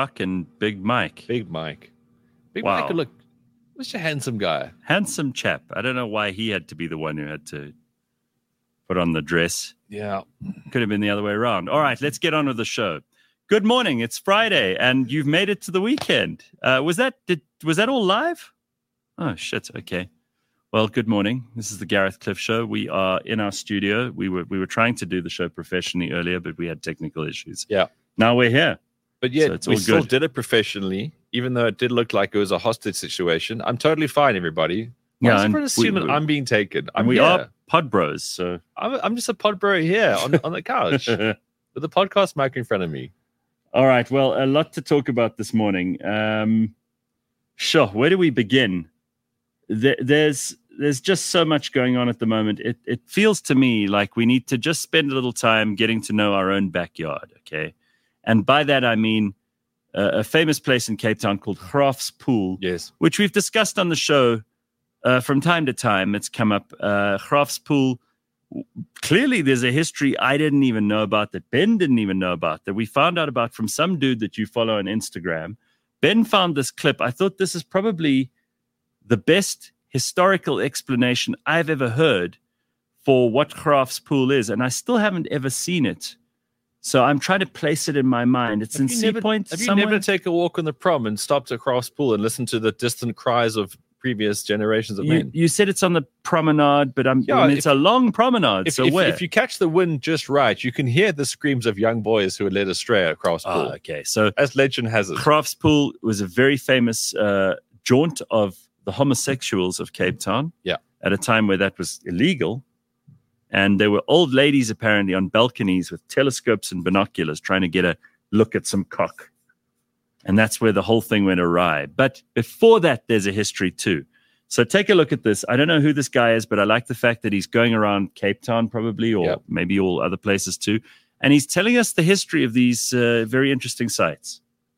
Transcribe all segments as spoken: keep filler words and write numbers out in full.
Rock and Big Mike. Big Mike. Big Wow. Mike could look, such a handsome guy. Handsome chap. I don't know why he had to be the one who had to put on the dress. Yeah. Could have been the other way around. All right, let's get on with the show. Good morning. It's Friday, and you've made it to the weekend. Uh, was that did, was that all live? Oh, shit. Okay. Well, good morning. This is the Gareth Cliff Show. We are in our studio. We were we were trying to do the show professionally earlier, but we had technical issues. Yeah. Now we're here. But yet, So it's we all still good. did it professionally, even though it did look like it was a hostage situation. I'm totally fine, everybody. Yeah, Why and does everyone assume we- that we- I'm being taken? I'm And we here. are pod bros, so I'm, I'm just a pod bro here on, on the couch with the podcast mic in front of me. all right. Well, a lot to talk about this morning. Um, sure. Where do we begin? There, there's there's just so much going on at the moment. It it feels to me like we need to just spend a little time getting to know our own backyard. Okay, and by that I mean uh, a famous place in Cape Town called Grafspool, Yes. which we've discussed on the show uh, from time to time. It's come up. Uh, Grafspool. Clearly, there's a history I didn't even know about, that Ben didn't even know about, that we found out about from some dude that you follow on Instagram. Ben found this clip. I thought this is probably the best historical explanation I've ever heard for what Grafspool is, and I still haven't ever seen it. So I'm trying to place it in my mind. It's Have in you Sea never- Point Have you somewhere. never take a walk on the prom and stopped at Grafspool and listened to the distant cries of previous generations of you, men? you said it's on the promenade, but I'm, Yeah, I mean, if- it's a long promenade. If, so if, where? if you catch the wind just right, you can hear the screams of young boys who are led astray at Grafspool. Oh, okay. So As legend has it. Grafspool was a very famous uh, jaunt of the homosexuals of Cape Town. Yeah. At a time where that was illegal. And there were old ladies apparently on balconies with telescopes and binoculars trying to get a look at some cock. And that's where the whole thing went awry. But before that, there's a history too. So take a look at this. I don't know who this guy is, but I like the fact that he's going around Cape Town probably, or Yep. maybe all other places too. And he's telling us the history of these uh, very interesting sites.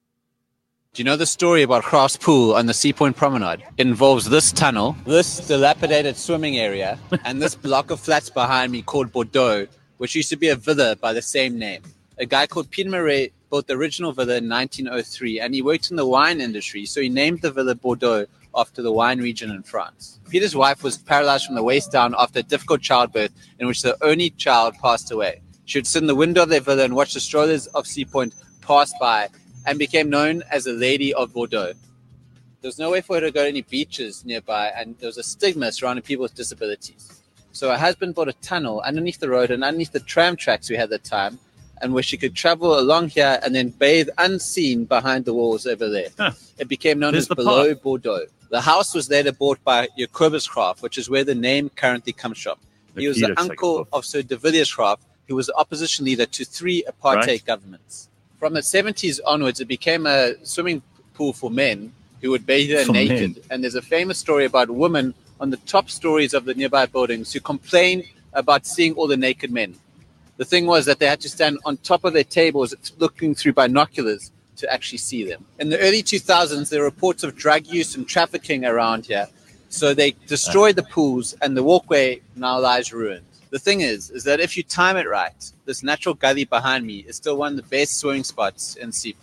Do you know the story about Grafspool on the Sea Point Promenade? It involves this tunnel, this dilapidated swimming area, and this block of flats behind me called Bordeaux, which used to be a villa by the same name. A guy called Pierre Marais built the original villa in nineteen oh three, and he worked in the wine industry, so he named the villa Bordeaux after the wine region in France. Peter's wife was paralyzed from the waist down after a difficult childbirth in which the only child passed away. She would sit in the window of their villa and watch the strollers of Sea Point pass by, and became known as the Lady of Bordeaux. There was no way for her to go to any beaches nearby, and there was a stigma surrounding people with disabilities. So her husband built a tunnel underneath the road and underneath the tram tracks we had at the time, and where she could travel along here and then bathe unseen behind the walls over there. Huh. It became known There's as the Below path. Bordeaux. The house was later bought by Jacobus Graaf, which is where the name currently comes from. He was the Felix uncle Jacobus. of Sir de Villiers Graaf, who was the opposition leader to three apartheid Right. governments. From the seventies onwards, it became a swimming pool for men who would bathe there For naked. men. And there's a famous story about women on the top stories of the nearby buildings who complained about seeing all the naked men. The thing was that they had to stand on top of their tables looking through binoculars to actually see them. In the early two thousands, there were reports of drug use and trafficking around here. So they destroyed the pools, and the walkway now lies ruined. The thing is, is that if you time it right, this natural gully behind me is still one of the best swimming spots in Sea.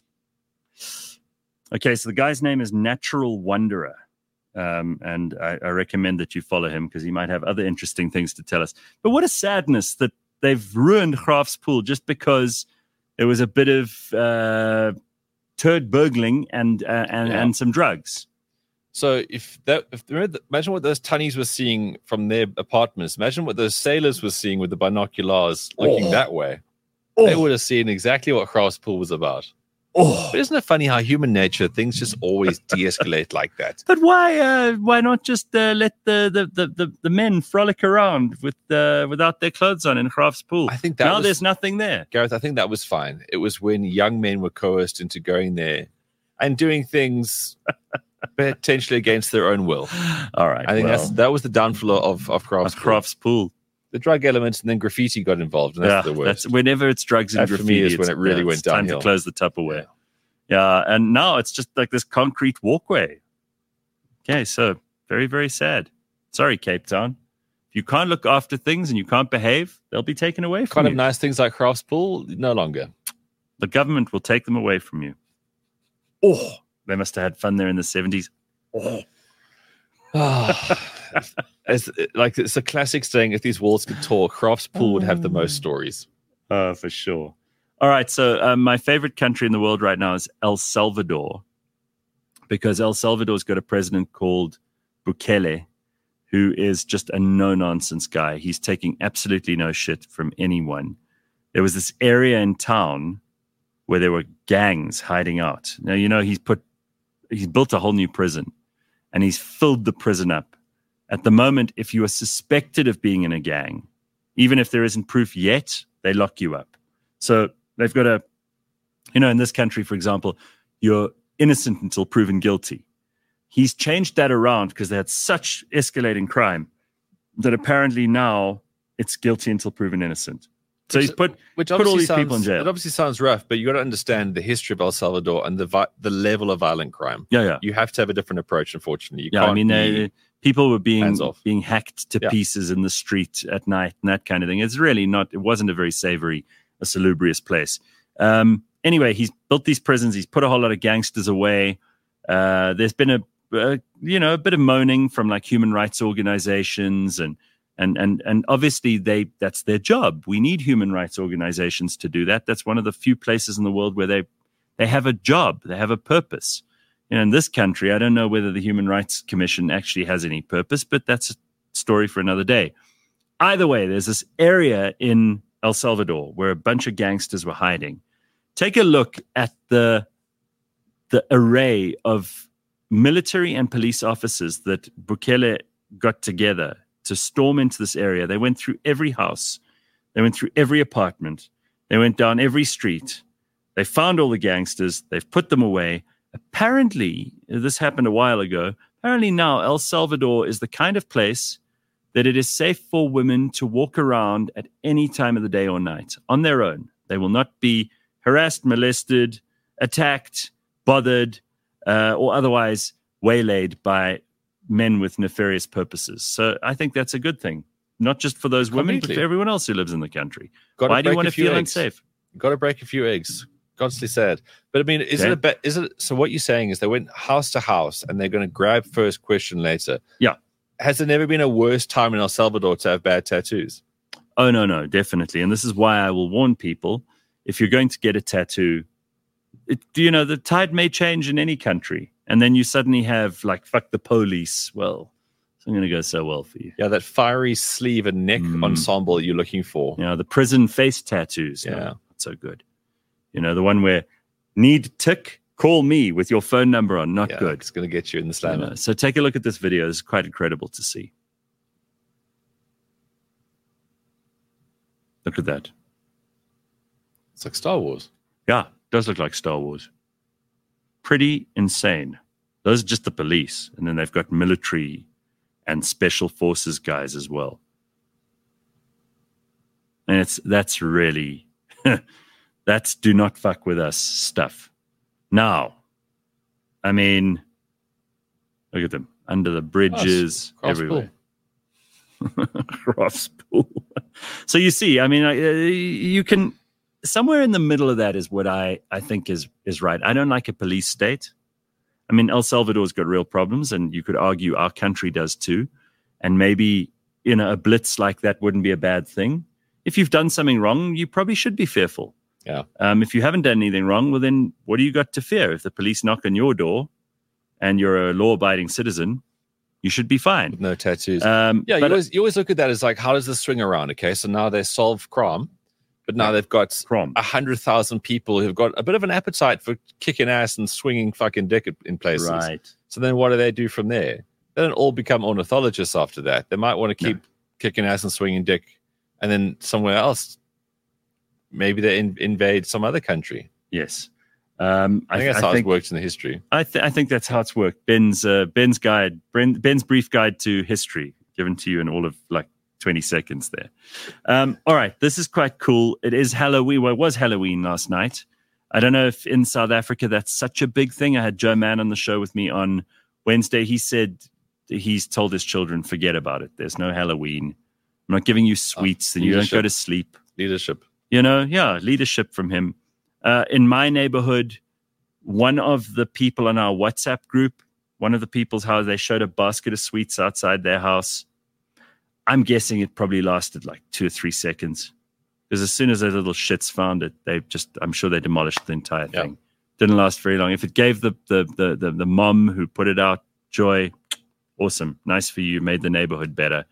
Okay, so the guy's name is Natural Wanderer. Um, and I, I recommend that you follow him because he might have other interesting things to tell us. But what a sadness that they've ruined Grafspool just because there was a bit of uh, turd burgling and, uh, and, Yeah. and some drugs. So if that, if remember, the- imagine what those tunnies were seeing from their apartments. Imagine what those sailors were seeing with the binoculars looking Oh. that way. Oh. They would have seen exactly what Grafspool was about. Oh. But isn't it funny how human nature, things just always de-escalate like that? But why? Uh, why not just uh, let the, the, the, the, the men frolic around with uh, without their clothes on in Grafspool? I think that now was- there's nothing there. Gareth, I think that was fine. It was when young men were coerced into going there and doing things potentially against their own will. All right, I think well, that's that was the downfall of of that's Grafspool. Grafspool. The drug elements, and then graffiti got involved, and that's Yeah, the worst. that's whenever it's drugs and That for graffiti, me is when it's- it really yeah, went it's time downhill. to close the Tupperware. Yeah, and now it's just like this concrete walkway. Okay, so very, very sad. Sorry, Cape Town. If you can't look after things and you can't behave, they'll be taken away from Kind you. of nice things like Grafspool, no longer. The government will take them away from you. Oh, they must have had fun there in the seventies. Oh. It's, like it's a classic saying, if these walls could talk, Grafspool would have the most stories. Oh, for sure. All right, so um, my favorite country in the world right now is El Salvador, because El Salvador's got a president called Bukele, who is just a no-nonsense guy. He's taking absolutely no shit from anyone. There was this area in town where there were gangs hiding out. Now, you know, he's put, he's built a whole new prison, and he's filled the prison up. At the moment, if you are suspected of being in a gang, even if there isn't proof yet, they lock you up. So they've got a, you know, in this country, for example, you're innocent until proven guilty. He's changed that around because they had such escalating crime that apparently now it's guilty until proven innocent. So which, he's put, which put all these sounds, people in jail. It obviously sounds rough, but you got to understand the history of El Salvador and the vi- the level of violent crime. Yeah, yeah. You have to have a different approach, unfortunately. You yeah, can't I mean, be, they, people were being hands off. being hacked to Yeah. pieces in the street at night and that kind of thing. It's really not, it wasn't a very savory, a salubrious place. Um, anyway, he's built these prisons. He's put a whole lot of gangsters away. Uh, there's been a, a, you know, a bit of moaning from like human rights organizations and, and, and, and obviously they, that's their job. We need human rights organizations to do that. That's one of the few places in the world where they, they have a job. They have a purpose. You know, in this country, I don't know whether the Human Rights Commission actually has any purpose, but that's a story for another day. Either way, there's this area in El Salvador where a bunch of gangsters were hiding. Take a look at the the array of military and police officers that Bukele got together to storm into this area. They went through every house. They went through every apartment. They went down every street. They found all the gangsters. They've put them away. Apparently, this happened a while ago. Apparently now El Salvador is the kind of place that it is safe for women to walk around at any time of the day or night on their own. They will not be harassed, molested, attacked, bothered, uh, or otherwise waylaid by men with nefarious purposes. So I think that's a good thing, not just for those women, but Completely. for everyone else who lives in the country. Gotta Why do you break want a to few feel eggs. unsafe? Got to break a few eggs. Constantly sad. But I mean, is Okay. it a bet? Is it so? What you're saying is they went house to house and they're going to grab first, question later. Yeah. Has there never been a worse time in El Salvador to have bad tattoos? Oh, no, no, definitely. And this is why I will warn people, if you're going to get a tattoo, it, you know, the tide may change in any country. And then you suddenly have like, fuck the police. Well, it's not going to go so well for you. Yeah, that fiery sleeve and neck Mm. ensemble you're looking for. You know, the prison face tattoos. No, Yeah. not so good. You know, the one where need tick, call me with your phone number on, not Yeah, good. It's going to get you in the You slammer. know, so take a look at this video. It's quite incredible to see. Look at that. It's like Star Wars. Yeah, does look like Star Wars. Pretty insane. Those are just the police. And then they've got military and special forces guys as well. And it's that's really, that's do not fuck with us stuff. Now, I mean, look at them. Under the bridges, Cross everywhere. Grafspool. So you see, I mean, I- uh, you can somewhere in the middle of that is what I, I think is is right. I don't like a police state. I mean, El Salvador's got real problems, and you could argue our country does too. And maybe, you know, a blitz like that wouldn't be a bad thing. If you've done something wrong, you probably should be fearful. Yeah. Um, if you haven't done anything wrong, well, then what do you got to fear? If the police knock on your door and you're a law-abiding citizen, you should be fine. No tattoos. Um, yeah, you but always, you always look at that as like, how does this swing around? Okay, so now they solve crime, but now they've got Crom. a hundred thousand people who've got a bit of an appetite for kicking ass and swinging fucking dick in places. Right. So then what do they do from there? They don't all become ornithologists after that. They might want to keep No. kicking ass and swinging dick, and then somewhere else, maybe they in, invade some other country. Yes. Um, I think that's I how think, it's worked in the history. I, th- I think that's how it's worked. Ben's uh, Ben's guide, Ben, Ben's brief guide to history, given to you in all of like twenty seconds there. Um, all right, this is quite cool. It is Halloween. Well, it was Halloween last night. I don't know if in South Africa that's such a big thing. I had Joe Mann on the show with me on Wednesday. He said he's told his children, forget about it. There's no Halloween. I'm not giving you sweets, and you don't leadership. go to sleep. Leadership. You know, yeah, leadership from him. Uh, in my neighborhood, one of the people on our WhatsApp group, one of the people's house, they showed a basket of sweets outside their house. I'm guessing it probably lasted like two or three seconds. Because as soon as those little shits found it, they just, I'm sure they demolished the entire thing. Yeah. Didn't last very long. If it gave the, the the the the mom who put it out joy, awesome. Nice for you. Made the neighborhood better.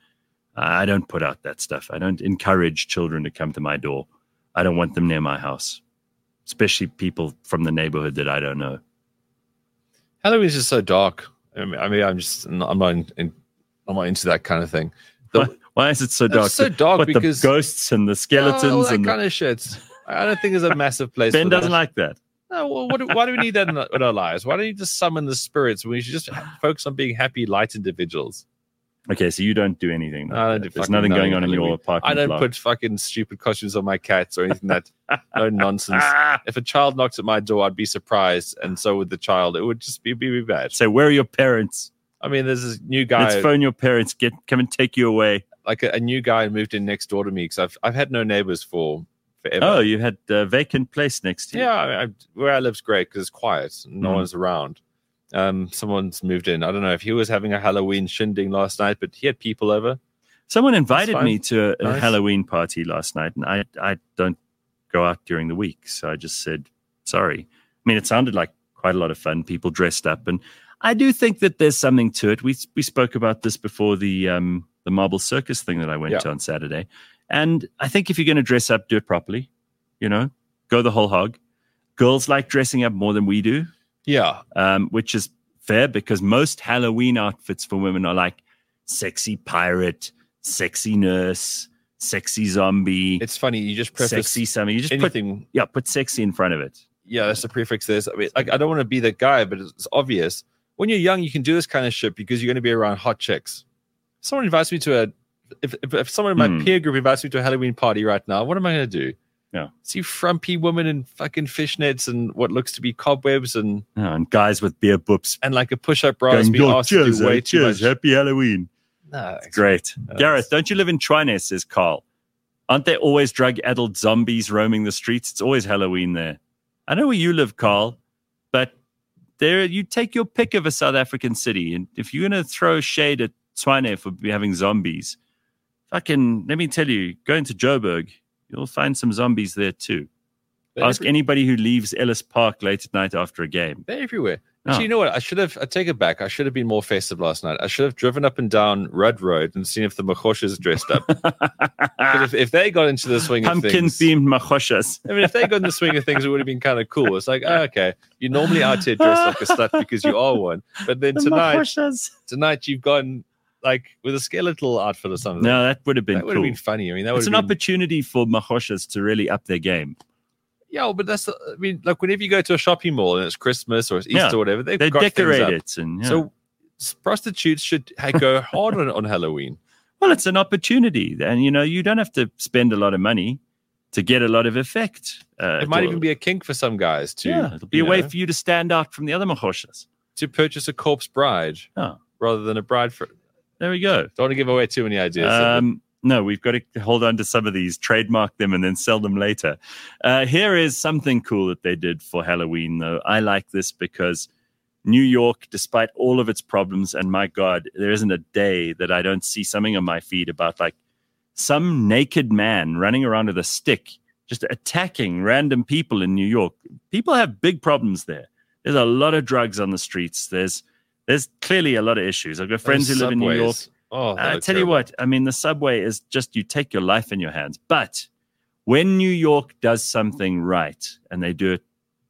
I don't put out that stuff. I don't encourage children to come to my door. I don't want them near my house, especially people from the neighborhood that I don't know. Halloween is just so dark. I mean, I mean I'm just, I'm not, in, in, I'm not into that kind of thing. The, why, why is it so dark? It's so dark what, because the ghosts and the skeletons oh, all that and kind the, of shit. I don't think there's a massive place. Ben for doesn't that. like that. No, well, what, why do we need that in our, in our lives? Why don't you just summon the spirits? We should just focus on being happy, light individuals. Okay, so you don't do anything. Like I don't do There's nothing going on in your apartment. I don't block. put fucking stupid costumes on my cats or anything that no nonsense. If a child knocks at my door, I'd be surprised, and so would the child. It would just be be, be bad. So where are your parents? I mean, there's this new guy. Let's phone your parents. Get come and take you away. Like a, a new guy moved in next door to me because I've I've had no neighbors for forever. Oh, you had a vacant place next to you. Yeah, I, I, where I live's great because it's quiet. No Mm. one's around. Um, someone's moved in. I don't know if he was having a Halloween shindig last night, but he had people over. Someone invited fine. me to a, a Nice. Halloween party last night, and I I don't go out during the week, so I just said sorry. I mean, it sounded like quite a lot of fun. People dressed up, and I do think that there's something to it. We we spoke about this before the um the Marble Circus thing that I went Yeah. to on Saturday, and I think if you're going to dress up, do it properly. You know, go the whole hog. Girls like dressing up more than we do. Yeah, Um, which is fair because most Halloween outfits for women are like sexy pirate, sexy nurse, sexy zombie, it's funny. You just preface sexy something. You just put anything. yeah, put sexy in front of it. Yeah, that's the prefix. There's. I mean, like, I don't want to be that guy, but it's obvious. When you're young, you can do this kind of shit because you're going to be around hot chicks. Someone invites me to a. If if, if someone in my Hmm. peer group invites me to a Halloween party right now, what am I going to do? Yeah. See frumpy women in fucking fishnets and what looks to be cobwebs and Oh, and guys with beer boops and like a push-up bra that's going, been "Yo, asked to cheers, do way eh, too cheers, much. happy Halloween." Nah, Great. No, Gareth, it's- don't you live in Tshwane, says Carl. Aren't there always drug-addled zombies roaming the streets? It's always Halloween there. I know where you live, Carl, but there you take your pick of a South African city, and if you're going to throw shade at Tshwane for having zombies, fucking, let me tell you, go into Joburg, you'll find some zombies there too. They're Ask every- anybody who leaves Ellis Park late at night after a game. They're everywhere. Oh. Actually, you know what? I should have. I take it back. I should have been more festive last night. I should have driven up and down Rudd Road and seen if the Machoshas dressed up. 'Cause if, if they got into the swing of things, Pumpkin-themed machoshas. I mean, if they got in the swing of things, it would have been kind of cool. It's like, oh, okay, you're normally out here dressed like a slut because you are one, but then The tonight, machoshas. tonight you've gone like with a skeletal outfit or something. No, that would have been that would cool. have been funny. I mean, that would It's have an been opportunity for machoshas to really up their game. yeah, but that's. I mean, like whenever you go to a shopping mall and it's Christmas or it's Easter Yeah. or whatever, they've They got decorate things up. it, and yeah. So s- prostitutes should ha- go hard on, on Halloween. well, it's an opportunity, and you know you don't have to spend a lot of money to get a lot of effect. Uh, It might to- even be a kink for some guys to yeah, it'll be you a way know, for you to stand out from the other machoshas. to purchase a corpse bride Oh, rather than a bride for. there we go. Don't want to give away too many ideas. Um, no, we've got to hold on to some of these, trademark them, and then sell them later. Uh, here is something cool that they did for Halloween, though. I like this because New York, despite all of its problems, and my God, there isn't a day that I don't see something on my feed about like some naked man running around with a stick, just attacking random people in New York. People have big problems there. There's a lot of drugs on the streets. There's there's clearly a lot of issues. I've got friends who Those live in New York. subways. Oh, they I look tell you terrible. what, I mean, the subway is just you take your life in your hands. But when New York does something right and they do it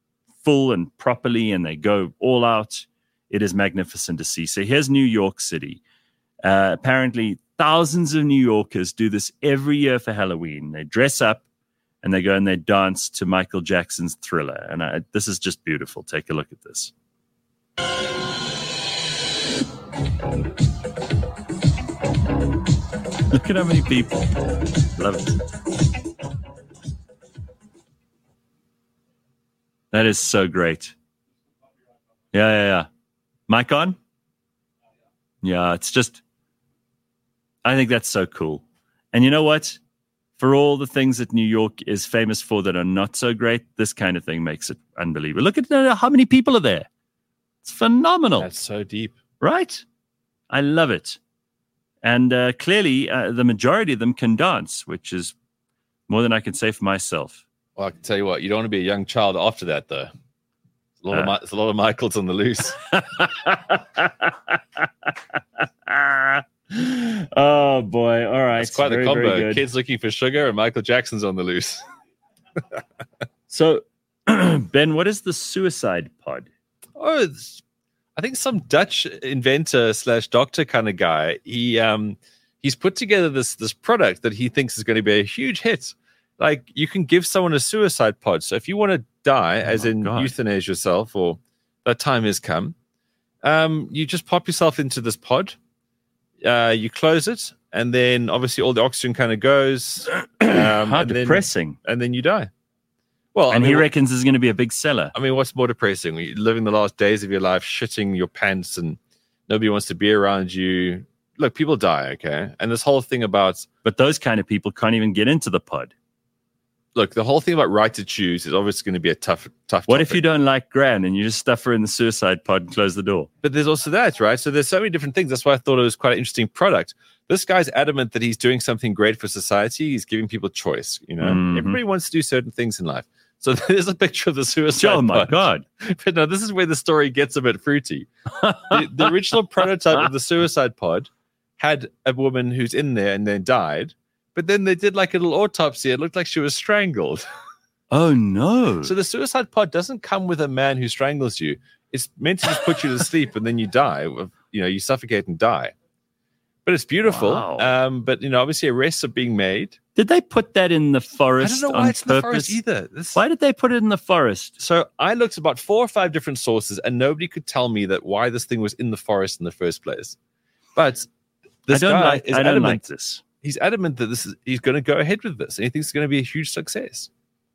full and properly and they go all out, it is magnificent to see. So here's New York City. Uh, apparently, thousands of New Yorkers do this every year for Halloween. They dress up and they go and they dance to Michael Jackson's Thriller. And I, this is just beautiful. Take a look at this. Look at how many people. Love it. That is so great. Yeah, yeah, yeah. Mic on? Yeah, it's just, I think that's so cool. And you know what? for all the things that New York is famous for that are not so great, this kind of thing makes it unbelievable. Look at uh, how many people are there. It's phenomenal. That's so deep. Right? I love it. And uh, clearly, uh, the majority of them can dance, which is more than I can say for myself. Well, I can tell you what, you don't want to be a young child after that, though. There's a lot, uh, of, Mi- there's a lot of Michaels on the loose. Oh, boy. All right. It's quite very, the combo. good. Kids looking for sugar and Michael Jackson's on the loose. So, Ben, what is the suicide pod? Oh, it's, I think some Dutch inventor slash doctor kind of guy. He um he's put together this this product that he thinks is going to be a huge hit. Like, you can give someone a suicide pod. So if you want to die, Oh as my in God. euthanize yourself, or that time has come, um, you just pop yourself into this pod. Uh, you close it, and then obviously all the oxygen kind of goes. Um, How and then, depressing. and then you die. Well, I And mean, he what- reckons this is going to be a big seller. I mean, what's more depressing? You're living the last days of your life, shitting your pants, and nobody wants to be around you. Look, people die, okay? And this whole thing about, But those kind of people can't even get into the pod. look, the whole thing about right to choose is obviously going to be a tough, tough What if you topic. don't like Gran and you just stuff her in the suicide pod and close the door? But there's also that, right? So there's so many different things. That's why I thought it was quite an interesting product. This guy's adamant that he's doing something great for society. He's giving people choice, you know? Mhm. Everybody wants to do certain things in life. So there's a picture of the suicide Oh, my pod. God. But no, this is where the story gets a bit fruity. the, the original prototype of the suicide pod had a woman who's in there and then died. But then they did like a little autopsy. It looked like she was strangled. Oh, no. So the suicide pod doesn't come with a man who strangles you. It's meant to just put you to sleep and then you die. You know, you suffocate and die. But it's beautiful. Wow. Um, but, you know, obviously arrests are being made. Did they put that in the I forest don't know on why it's in the purpose? forest either. This, Why did they put it in the forest? So I looked at about four or five different sources, and nobody could tell me that why this thing was in the forest in the first place. But this I don't guy like. is I don't adamant. like this. He's adamant that this is he's going to go ahead with this, and he thinks it's going to be a huge success.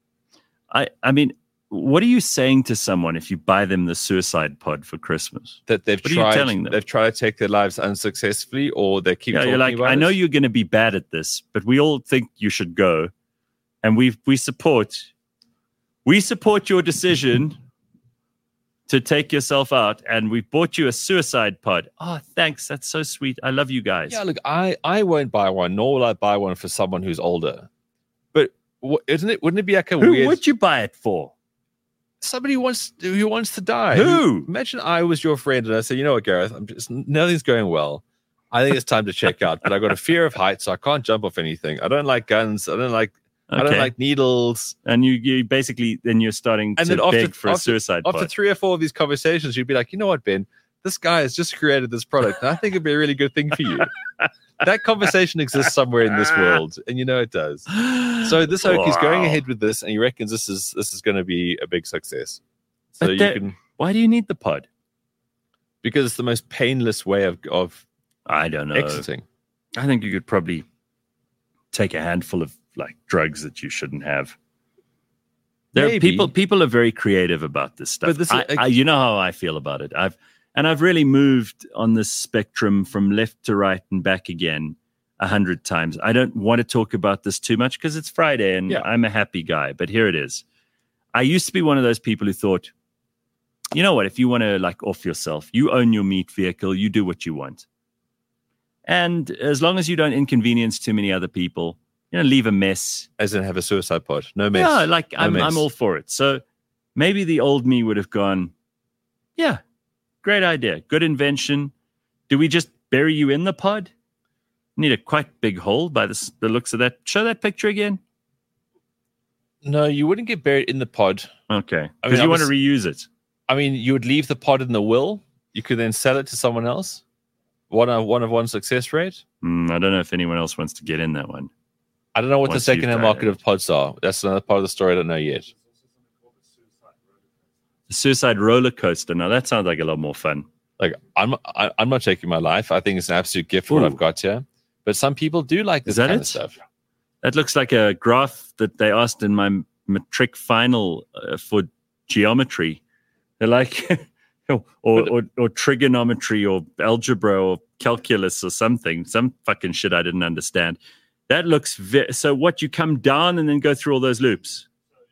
I. I mean, what are you saying to someone if you buy them the suicide pod for Christmas? That they've What are you tried, telling them? they've tried to take their lives unsuccessfully, or they keep. Yeah, talking you're like, about I know it. you're going to be bad at this, but we all think you should go, and we we support. We support your decision to take yourself out, and we bought you a suicide pod. Oh, thanks. That's so sweet. I love you guys. Yeah, look, I I won't buy one, nor will I buy one for someone who's older. But wh- isn't it? Wouldn't it be like a Who weird? would you buy it for? Somebody who wants who wants to die. Who? Imagine I was your friend and I said, you know what, Gareth, I'm just nothing's going well. I think it's time to check out, but I got a fear of heights, so I can't jump off anything. I don't like guns. I don't like I don't Okay. like needles. And you, you basically then you're starting And to then after- beg for a after- suicide After pod. three or four of these conversations, you'd be like, you know what, Ben, this guy has just created this product, and I think it'd be a really good thing for you. That conversation exists somewhere in this world, and you know it does. So this oak is going Wow. ahead with this, and he reckons this is this is going to be a big success. So But you there- can, Why do you need the pod? because it's the most painless way of of I don't know. exiting. I think you could probably take a handful of like drugs that you shouldn't have. There are Maybe. people people are very creative about this stuff. But this is- I, I, you know how I feel about it. I've and I've really moved on this spectrum from left to right and back again a hundred times. I don't want to talk about this too much because it's Friday and Yeah. I'm a happy guy. But here it is. I used to be one of those people who thought, you know what, if you want to like off yourself, you own your meat vehicle, you do what you want. And as long as you don't inconvenience too many other people, you know, leave a mess. As in have a suicide pod. No mess. Yeah, like No I'm, mess. I'm all for it. So maybe the old me would have gone, yeah, great idea, good invention. Do we just bury you in the pod? Need a quite big hole by the, s- the looks of that. Show that picture again. No, you wouldn't get buried in the pod. Okay, I mean, because you want to obvious- reuse it. I mean, you would leave the pod in the will. You could then sell it to someone else. One of one of one success rate. Mm, I don't know if anyone else wants to get in that one. I don't know what Once the you've second-hand done market it. of pods are. That's another part of the story I don't know yet. The suicide roller coaster. Now that sounds like a lot more fun. Like I'm, I, I'm not taking my life. I think it's an absolute gift for what Ooh. I've got here. But some people do like this Is that kind it? of stuff. That looks like a graph that they asked in my matric final uh, for geometry. They're like, or, or or trigonometry or algebra or calculus or something, some fucking shit I didn't understand. That looks ve- so. What, you come down and then go through all those loops?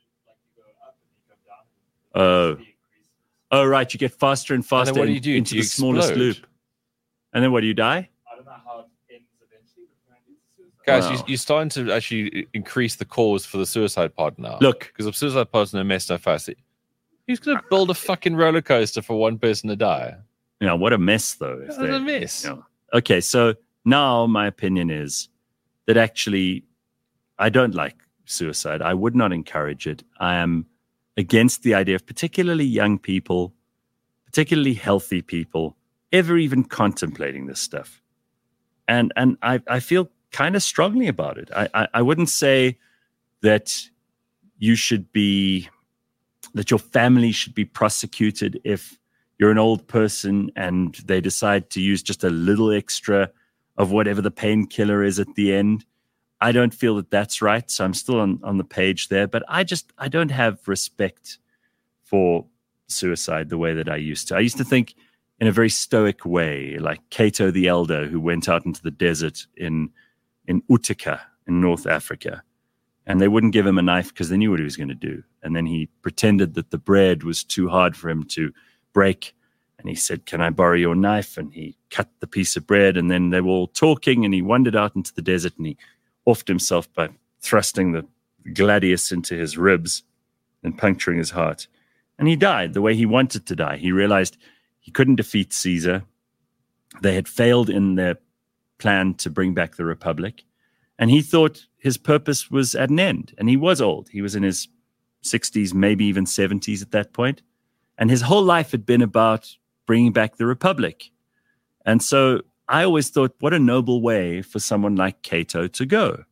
Oh, oh, right. You get faster and faster. And then what do you in- do? into Do you the smallest explode? loop? And then what, do you die? I don't know how it ends eventually, but apparently it's suicide. Guys, Wow. you, you're starting to actually increase the cause for the suicide pod now. Look. Because if suicide pod's no mess, no fuss. Who's going to build a fucking roller coaster for one person to die? You know, what a mess, though. if That's they- a mess. Yeah. Okay, so now my opinion is that actually I don't like suicide. I would not encourage it. I am against the idea of particularly young people, particularly healthy people, ever even contemplating this stuff. And and I, I feel kind of strongly about it. I, I, I wouldn't say that you should be, that your family should be prosecuted if you're an old person and they decide to use just a little extra of whatever the painkiller is at the end. I don't feel that that's right. So I'm still on, on the page there, but I just, I don't have respect for suicide the way that I used to. I used to think in a very stoic way, like Cato the Elder, who went out into the desert in, in Utica in North Africa. And they wouldn't give him a knife because they knew what he was going to do. And then he pretended that the bread was too hard for him to break. And he said, "Can I borrow your knife?" And he cut the piece of bread. And then they were all talking, and he wandered out into the desert, and he offed himself by thrusting the gladius into his ribs and puncturing his heart. And he died the way he wanted to die. He realized he couldn't defeat Caesar. They had failed in their plan to bring back the Republic. And he thought his purpose was at an end. And he was old. He was in his sixties, maybe even seventies at that point. And his whole life had been about bringing back the Republic. And so I always thought, what a noble way for someone like Cato to go.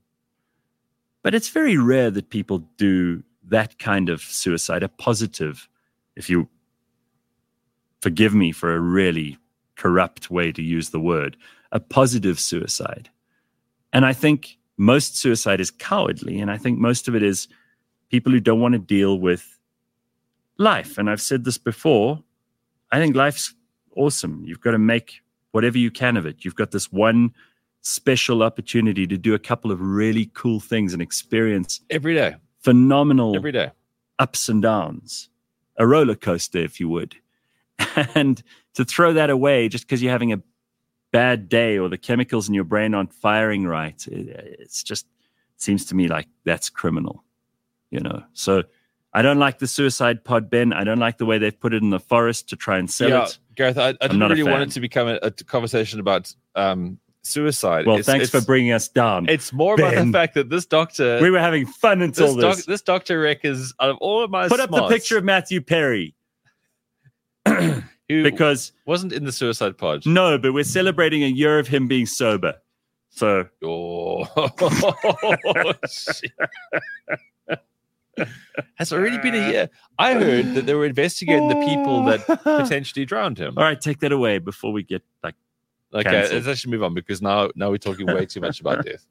But it's very rare that people do that kind of suicide, a positive, if you forgive me for a really corrupt way to use the word, a positive suicide. And I think most suicide is cowardly. And I think most of it is people who don't want to deal with life. And I've said this before. I think life's awesome. You've got to make whatever you can of it. You've got this one special opportunity to do a couple of really cool things and experience Every day. phenomenal Every day. ups and downs, a roller coaster, if you would. And to throw that away just because you're having a bad day or the chemicals in your brain aren't firing right, it, it's just seems to me like that's criminal, you know. So I don't like the suicide pod, Ben. I don't like the way they've put it in the forest to try and sell Yeah, it. Gareth, I, I didn't not a really want fan. it to become a, a conversation about um, suicide. Well, It's- thanks it's- for bringing us down. It's more about Ben. the fact that this doctor, We were having fun until this, doc, this. this doctor reckons out of all of my Put up the smarts, picture of Matthew Perry. who Because, wasn't in the suicide pod. no, but we're celebrating a year of him being sober. So, Oh, shit. Has already been a year. I heard that they were investigating the people that potentially drowned him. all right, take that away before we get like. Okay, cancelled. let's actually move on because now now we're talking way too much about death.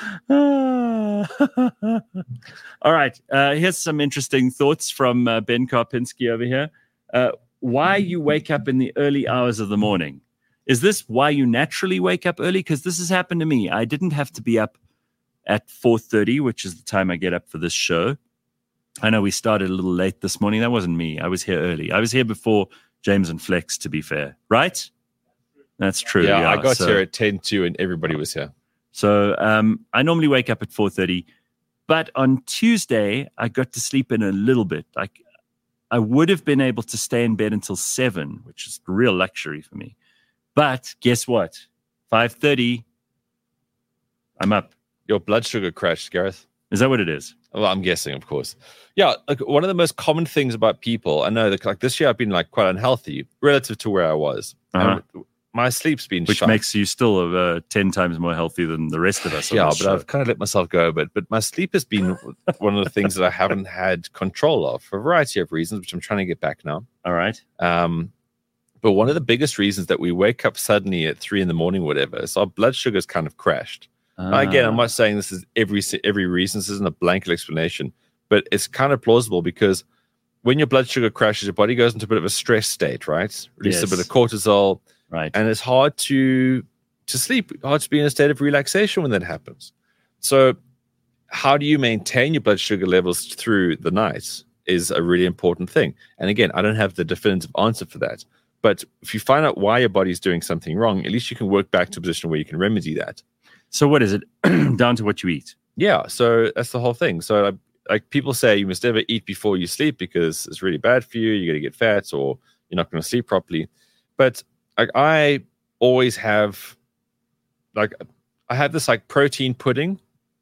All right, uh, here's some interesting thoughts from uh, Ben Karpinski over here. Uh, why you wake up in the early hours of the morning? Is this why you naturally wake up early? Because this has happened to me. I didn't have to be up at four thirty, which is the time I get up for this show. I know we started a little late this morning. That wasn't me. I was here early. I was here before James and Flex, to be fair. Right? That's true. Yeah, Yeah, I got so, here at ten two and everybody was here. So um, I normally wake up at four thirty. But on Tuesday, I got to sleep in a little bit. Like I would have been able to stay in bed until seven, which is a real luxury for me. But guess what? five thirty, I'm up. Your blood sugar crashed, Gareth. Is that what it is? Well, I'm guessing, of course. Yeah, like one of the most common things about people, I know that like this year I've been like quite unhealthy relative to where I was. Uh-huh. And my sleep's been Which shite. makes you still uh, ten times more healthy than the rest of us. on Yeah, this but show. I've kind of let myself go a bit. But my sleep has been one of the things that I haven't had control of for a variety of reasons, which I'm trying to get back now. All right. Um, but one of the biggest reasons that we wake up suddenly at three in the morning, whatever, is our blood sugar's kind of crashed. Now, again, I'm Ah. not saying this is every every reason. This isn't a blanket explanation, but it's kind of plausible because when your blood sugar crashes, your body goes into a bit of a stress state, right? Releases a Yes. bit of cortisol, Right. and it's hard to to sleep, hard to be in a state of relaxation when that happens. So how do you maintain your blood sugar levels through the night is a really important thing. And again, I don't have the definitive answer for that. But if you find out why your body's doing something wrong, at least you can work back to a position where you can remedy that. So what is it? Down to what you eat? Yeah, so that's the whole thing. So like, like people say you must never eat before you sleep because it's really bad for you. You're going to get fat or you're not going to sleep properly. But like I always have, like I have this like protein pudding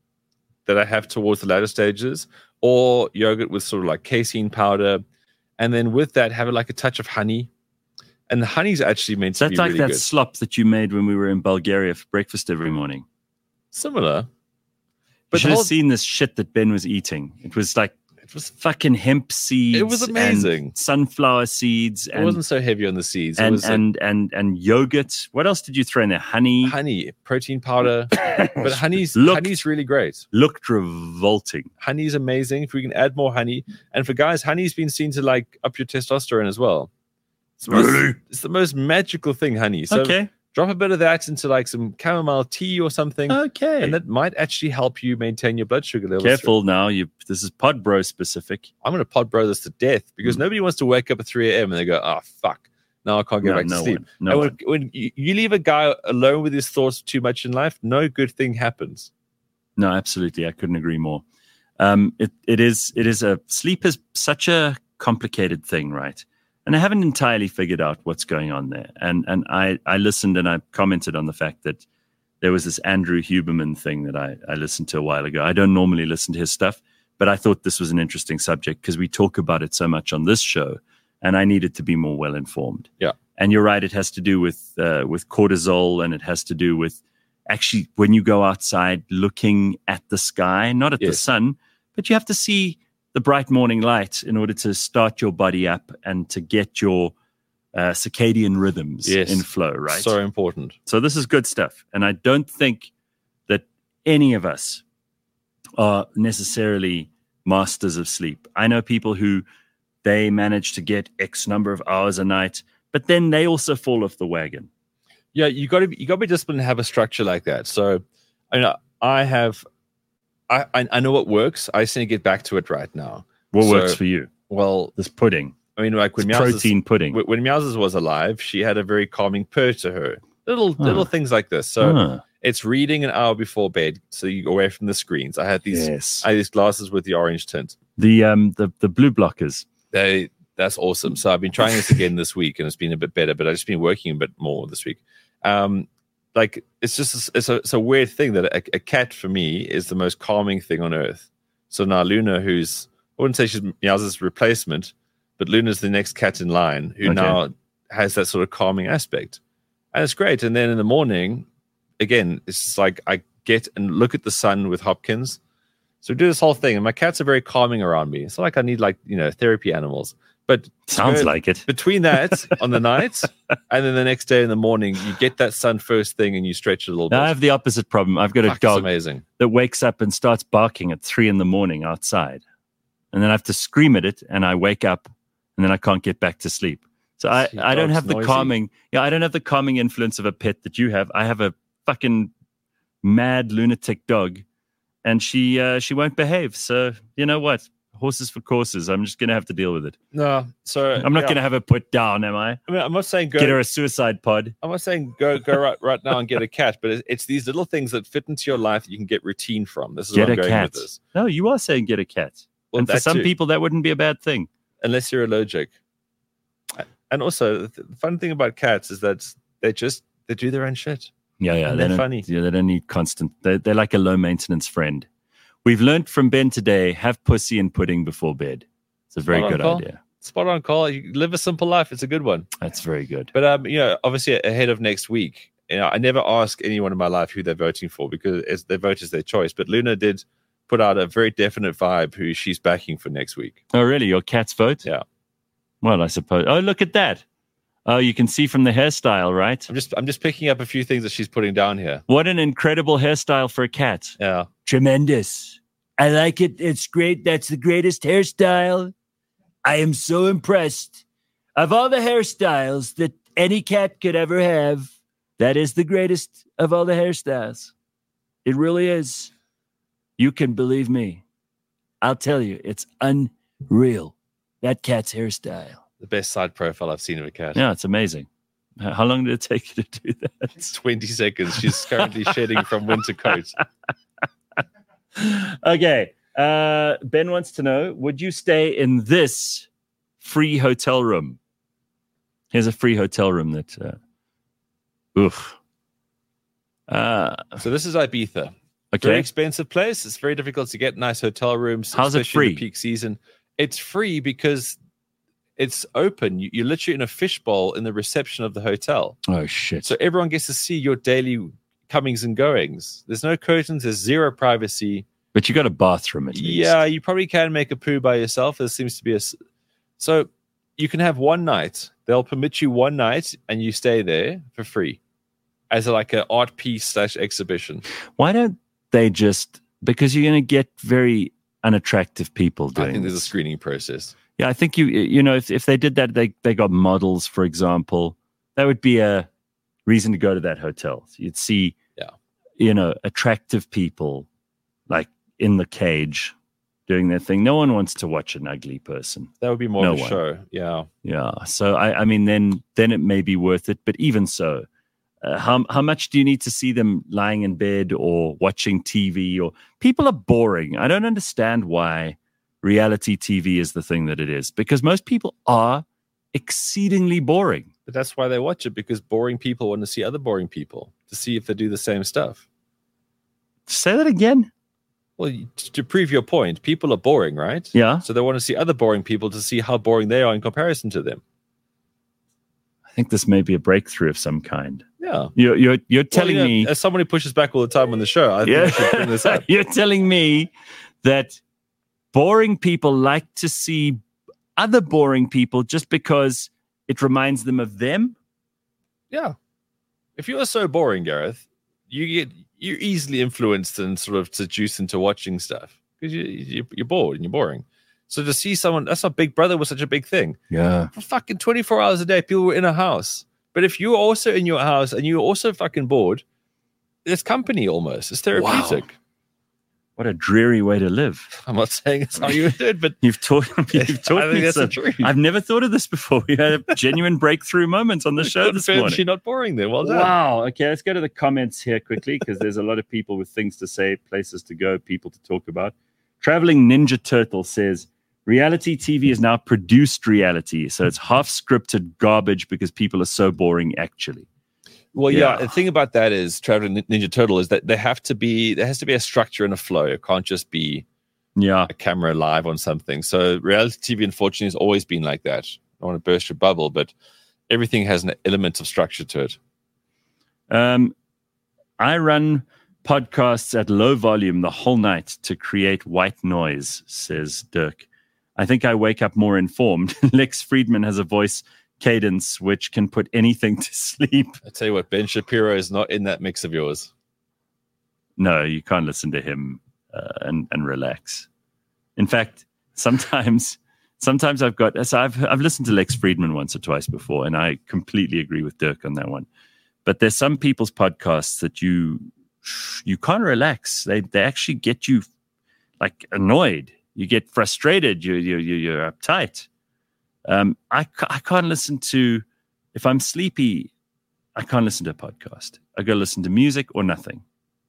that I have towards the latter stages, or yogurt with sort of like casein powder. And then with that, have it like a touch of honey. And the honey's actually meant to That's be like really that good. slop that you made when we were in Bulgaria for breakfast every morning. Similar. But you should the whole- have seen this shit that Ben was eating. It was like it was fucking hemp seeds. It was amazing. And sunflower seeds. it And, wasn't so heavy on the seeds. It and, was like and, and, and yogurt. What else did you throw in there? Honey. honey, protein powder. But honey's Look- honey's really great. Looked revolting. Honey's amazing. If we can add more honey, and for guys, honey's been seen to like up your testosterone as well. It's the most, Really? it's the most magical thing, honey. So Okay. drop a bit of that into like some chamomile tea or something, Okay. and that might actually help you maintain your blood sugar levels. Careful now. You. This is pod bro specific. I'm going to pod bro this to death because Mm. nobody wants to wake up at three a.m. and they go, oh, fuck. Now I can't get No, back to no sleep. one. No and one. when, when you, you leave a guy alone with his thoughts too much in life, no good thing happens. No, absolutely. I couldn't agree more. Um, it, it is, it is a sleep is such a complicated thing, right? And I haven't entirely figured out what's going on there. And, and I, I listened and I commented on the fact that there was this Andrew Huberman thing that I, I listened to a while ago. I don't normally listen to his stuff, but I thought this was an interesting subject because we talk about it so much on this show and I needed to be more well informed. Yeah. And you're right. It has to do with, uh, with cortisol, and it has to do with actually when you go outside looking at the sky, not at the Yes. sun, but you have to see the bright morning light in order to start your body up and to get your uh, circadian rhythms Yes. in flow, right? So important. So this is good stuff. And I don't think that any of us are necessarily masters of sleep. I know people who they manage to get X number of hours a night, but then they also fall off the wagon. Yeah, you got to be, you got to be disciplined and have a structure like that. So, I know I have, I I, I know what works. I just need to get back to it right now. What So- works for you? Well, This pudding. I mean, like when It's Meows's, protein pudding. when, when Meows's was alive, she had a very calming purr to her. Little Huh. little things like this. So Ah, it's reading an hour before bed, so you go away from the screens. I had these yes. I had these glasses with the orange tint. The um the, the blue blockers. They that's awesome. So I've been trying this again this week, and it's been a bit better. But I've just been working a bit more this week. Um, like it's just it's a it's a weird thing that a, a cat for me is the most calming thing on earth. So now Luna, who's I wouldn't say she's Meows's replacement, but Luna's the next cat in line who Okay. now has that sort of calming aspect, and it's great. And then in the morning, again, it's just like I get and look at the sun with Hopkins. So we do this whole thing, and my cats are very calming around me. It's not like I need like you know therapy animals, but Sounds go- like it. between that on the night and then the next day in the morning, you get that sun first thing and you stretch it a little bit. Now I have the opposite problem. I've got a Fuck, it's dog amazing. that wakes up and starts barking at three in the morning outside. And then I have to scream at it and I wake up and then I can't get back to sleep. So I, Your I don't dog's have the noisy. calming, yeah, I don't have the calming influence of a pet that you have. I have a fucking mad lunatic dog and she uh, she won't behave. So you know what? Horses for courses. I'm just gonna have to deal with it. No, so I'm not yeah. gonna have her put down, am I? I mean, I'm not saying go. Get her a suicide pod. I'm not saying go go right right now and get a cat, but it's, it's these little things that fit into your life that you can get routine from. This is Get where I'm a going cat. with this. No, you are saying get a cat. Well, and for that some too, people that wouldn't be a bad thing. unless you're allergic. And also, the fun thing about cats is that they just they do their own shit. Yeah, yeah, And they they're don't, funny. Yeah, they don't need constant. They're, they're like a low maintenance friend. We've learned from Ben today: have pussy and pudding before bed. It's a very Spot on, good Cole. idea. Spot on, call. You live a simple life. It's a good one. That's very good. But um, you know, obviously ahead of next week, you know, I never ask anyone in my life who they're voting for because it's, their vote is their choice. But Luna did put out a very definite vibe who she's backing for next week. Oh, really? Your cat's vote? Yeah. Well, I suppose. Oh, look at that. Oh, you can see from the hairstyle, right? I'm just I'm just picking up a few things that she's putting down here. What an incredible hairstyle for a cat. Yeah. Tremendous. I like it. It's great. That's the greatest hairstyle. I am so impressed. Of all the hairstyles that any cat could ever have, that is the greatest of all the hairstyles. It really is. You can believe me. I'll tell you, it's unreal. That cat's hairstyle. The best side profile I've seen of a cat. Yeah, it's amazing. How long did it take you to do that? It's twenty seconds. She's currently shedding from winter coat. Okay. Uh, Ben wants to know, would you stay in this free hotel room? Here's a free hotel room that, uh, oof. Uh, So this is Ibiza. okay. Very expensive place. It's very difficult to get nice hotel rooms. How's it especially in free? the peak season. It's free because it's open. You, you're literally in a fishbowl in the reception of the hotel. Oh, shit. So everyone gets to see your daily comings and goings. There's no curtains. There's zero privacy. But you got a bathroom at least. Yeah, you probably can make a poo by yourself. There seems to be a... s- So you can have one night. They'll permit you one night and you stay there for free as a, like an art piece slash exhibition. Why don't they just, because you're going to get very unattractive people doing I think there's a this. screening process. Yeah, I think you you know if, if they did that, they they got models, for example, that would be a reason to go to that hotel. So you'd see, Yeah. you know, attractive people like in the cage doing their thing. No one wants to watch an ugly person. That would be more No of a one. show. Yeah. Yeah, so I I mean then then it may be worth it. But even so, uh, how how much do you need to see them lying in bed or watching T V? Or people are boring. I don't understand why reality T V is the thing that it is, because most people are exceedingly boring. But that's why they watch it, because boring people want to see other boring people to see if they do the same stuff. Say that again. Well, you- to prove your point, people are boring, right? Yeah, So they want to see other boring people to see how boring they are in comparison to them. I think this may be a breakthrough of some kind. Yeah. You're you're you're telling Well, you know, me, as someone who pushes back all the time on the show, I think I should bring this yeah, up. you're telling me that boring people like to see other boring people just because it reminds them of them. Yeah. If you are so boring, Gareth, you get you're easily influenced and sort of seduced into watching stuff because you, you you're bored and you're boring. So to see someone, that's why Big Brother was such a big thing. Yeah. For fucking twenty-four hours a day, people were in a house. But if you're also in your house and you're also fucking bored, it's company almost. It's therapeutic. What a dreary way to live. I'm not saying it's how you would do it, but You've taught, you've I taught think me that's some. the truth. I've never thought of this before. We had a genuine breakthrough moment on the show this Confirms morning. you're not boring then. Well done. Wow. Okay, let's go to the comments here quickly because there's a lot of people with things to say, places to go, people to talk about. Traveling Ninja Turtle says, reality T V is now produced reality. So it's half scripted garbage because people are so boring, actually. Well, yeah. Yeah. The thing about that is, Traveling Ninja Turtle, is that they have to be. There has to be a structure and a flow. It can't just be Yeah. a camera live on something. So reality T V, unfortunately, has always been like that. I don't want to burst your bubble, but everything has an element of structure to it. Um, I run podcasts at low volume the whole night to create white noise, says Dirk. I think I wake up more informed. Lex Friedman has a voice cadence which can put anything to sleep. I tell you what, Ben Shapiro is not in that mix of yours. No, you can't listen to him uh, and and relax. In fact, sometimes sometimes I've got so I've I've listened to Lex Friedman once or twice before, and I completely agree with Dirk on that one. But there's some people's podcasts that you you can't relax. They they actually get you like annoyed. You get frustrated. You you you you're uptight. Um, I ca- I can't listen to if I'm sleepy. I can't listen to a podcast. I go listen to music or nothing.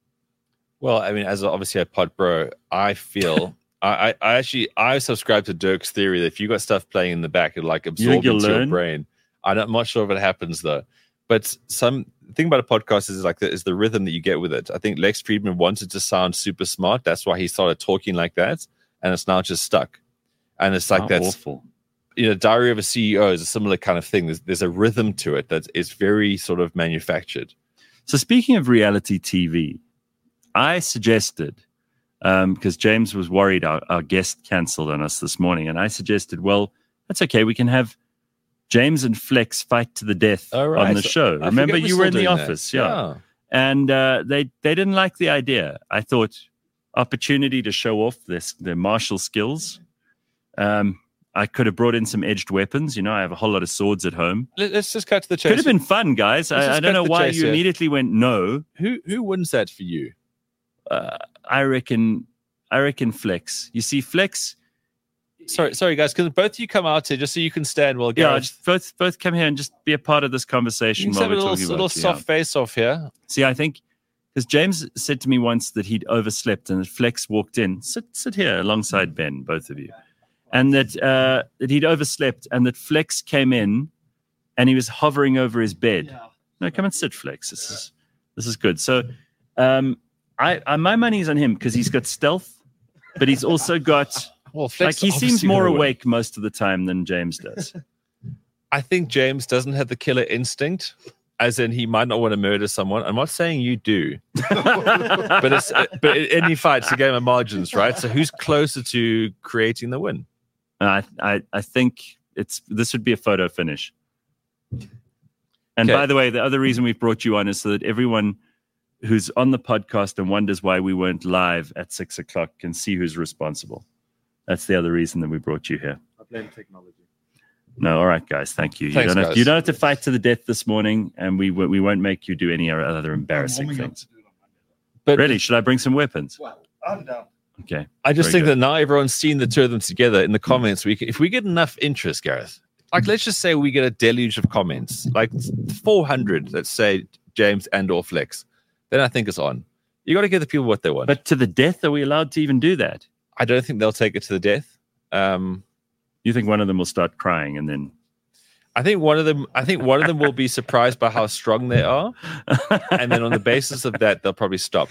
Well, I mean, as obviously a pod bro, I feel I, I, I actually I subscribe to Dirk's theory that if you got stuff playing in the back, it'll like absorb you'll into your learn? brain. I don't, I'm not sure if it happens though. But some the thing about a podcast is like the, is the rhythm that you get with it. I think Lex Friedman wanted to sound super smart. That's why he started talking like that, and it's now just stuck. And it's like How that's awful. you know, Diary of a C E O is a similar kind of thing. There's there's a rhythm to it that is very sort of manufactured. So speaking of reality T V, I suggested, um, because James was worried our, our guest canceled on us this morning, and I suggested, well, that's okay. We can have James and Flex fight to the death All right. on the So show. I Remember, forget we're you were in still the doing that. office. Yeah. And uh, they, they didn't like the idea. I thought opportunity to show off this, their martial skills. Um, I could have brought in some edged weapons. You know, I have a whole lot of swords at home. Let- Let's just cut to the chase. Could have been fun, guys. Let's I, just I don't cut know to the why chase you here. immediately went no. Who who wins that for you? Uh, I reckon I reckon Flex. You see, Flex. Sorry, sorry, guys. Can both of you come out here just so you can stand while Yeah, Gareth? just both both come here and just be a part of this conversation You can while have a we're little, talking little about you, soft yeah. face off here. See, I think because James said to me once that he'd overslept and that Flex walked in. Sit sit here alongside Ben, both of you, and that uh, that he'd overslept and that Flex came in and he was hovering over his bed. Yeah. No, come and sit, Flex. This is this is good. So, um, I, I my money's on him because he's got stealth, but he's also got. Well, Like he seems more awake most of the time than James does. I think James doesn't have the killer instinct, as in he might not want to murder someone. I'm not saying you do, but it's but any fight's a game of margins, right? So who's closer to creating the win? I I I think it's this would be a photo finish. And Okay. by the way, the other reason we've brought you on is so that everyone who's on the podcast and wonders why we weren't live at six o'clock can see who's responsible. That's the other reason that we brought you here. I blame technology. No, all right, guys. Thank you. You Thanks, don't have guys. you don't have to fight to the death this morning, and we we won't make you do any other embarrassing I'm warming up things. to do it on Monday. But Really, should I bring some weapons? Well, I'm down. Okay. I just Very think good. that now everyone's seen the two of them together in the comments. We can, if we get enough interest, Gareth, like let's just say we get a deluge of comments, like four hundred that say James and or Flex, then I think it's on. You got to give the people what they want. But to the death, are we allowed to even do that? I don't think they'll take it to the death. Um, You think one of them will start crying and then I think one of them. I think one of them will be surprised by how strong they are, and then on the basis of that, they'll probably stop.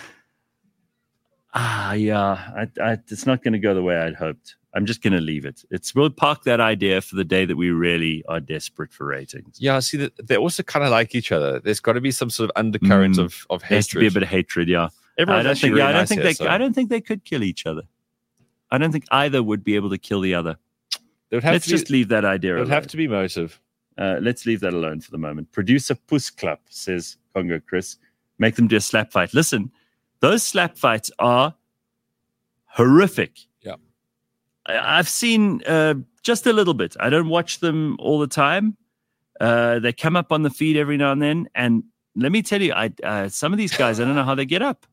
ah, yeah, I, I, it's not going to go the way I'd hoped. I'm just going to leave it. It's we'll park that idea for the day that we really are desperate for ratings. Yeah, see that they also kind of like each other. There's got to be some sort of undercurrent Mm. of of There has to be a hatred. bit of hatred. Yeah, I Everyone's don't actually think. really Yeah, I don't nice think here, they. so I don't think they could kill each other. I don't think either would be able to kill the other. There would have Let's to be, just leave that idea there would alone. have to be motive. Uh, let's leave that alone for the moment. Producer Puss Club says, Congo Chris, make them do a slap fight. Listen, those slap fights are horrific. Yeah. I- I've seen uh, just a little bit. I don't watch them all the time. Uh, they come up on the feed every now and then. And let me tell you, I, uh, some of these guys, I don't know how they get up.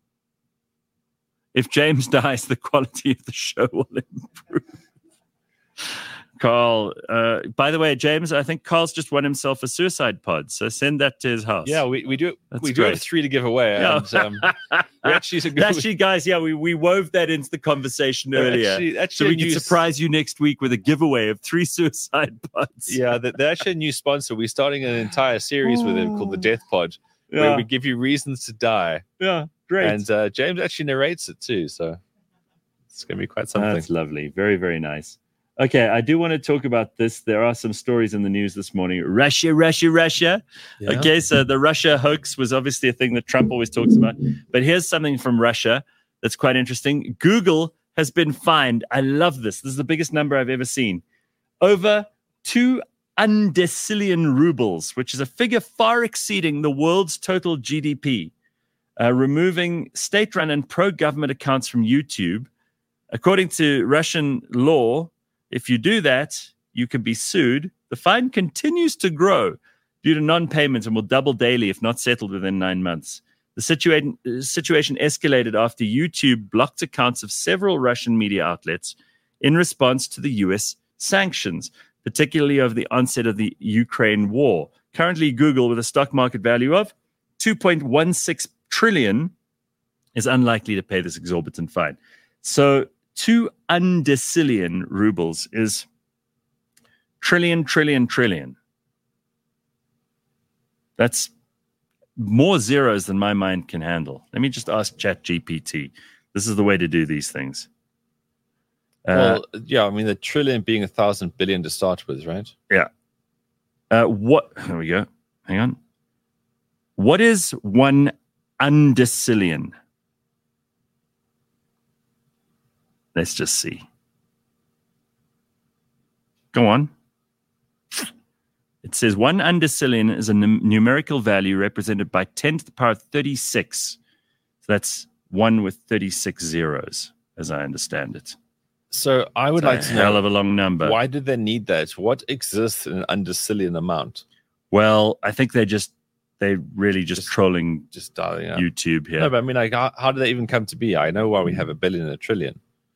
If James dies, the quality of the show will improve. Carl, uh, by the way, James, I think Carl's just won himself a suicide pod. So send that to his house. Yeah, we, we do That's we do have great. three to give away. Yeah. And, um, we actually, Actually, guys, yeah, we, we wove that into the conversation earlier. Actually, so actually we a can new- surprise you next week with a giveaway of three suicide pods. Yeah, they're they're actually a new sponsor. We're starting an entire series with them called the Death Pod, where yeah, we give you reasons to die. yeah, great. And uh, James actually narrates it too, so it's going to be quite something. That's lovely. Very, very nice. Okay, I do want to talk about this. There are some stories in the news this morning. Russia, Russia, Russia. Yeah. Okay, so the Russia hoax was obviously a thing that Trump always talks about. But here's something from Russia that's quite interesting. Google has been fined. I love this. This is the biggest number I've ever seen. Over two undecillion rubles, which is a figure far exceeding the world's total G D P, uh, removing state-run and pro-government accounts from YouTube. According to Russian law, if you do that, you can be sued. The fine continues to grow due to non-payment and will double daily if not settled within nine months. The situa- situation escalated after YouTube blocked accounts of several Russian media outlets in response to the U S sanctions, particularly over the onset of the Ukraine war. Currently, Google, with a stock market value of two point one six trillion, is unlikely to pay this exorbitant fine. So two undecillion rubles is trillion, trillion, trillion. That's more zeros than my mind can handle. Let me just ask ChatGPT. This is the way to do these things. Uh, Well, yeah, I mean, the trillion being a thousand billion to start with, right? uh, what? There we go. Hang on. What is one undecillion? Let's just see. Go on. It says one undecillion is a num- numerical value represented by ten to the power of thirty-six. So that's one with thirty-six zeros, as I understand it. So I would It's a like to hell know, of a long number. why did they need that? What exists in an undecillion amount? Well, I think they just they really just, Just- trolling Just dialing up. YouTube here. No, but I mean, like, how, how did they even come to be? I know why we have a billion and a trillion.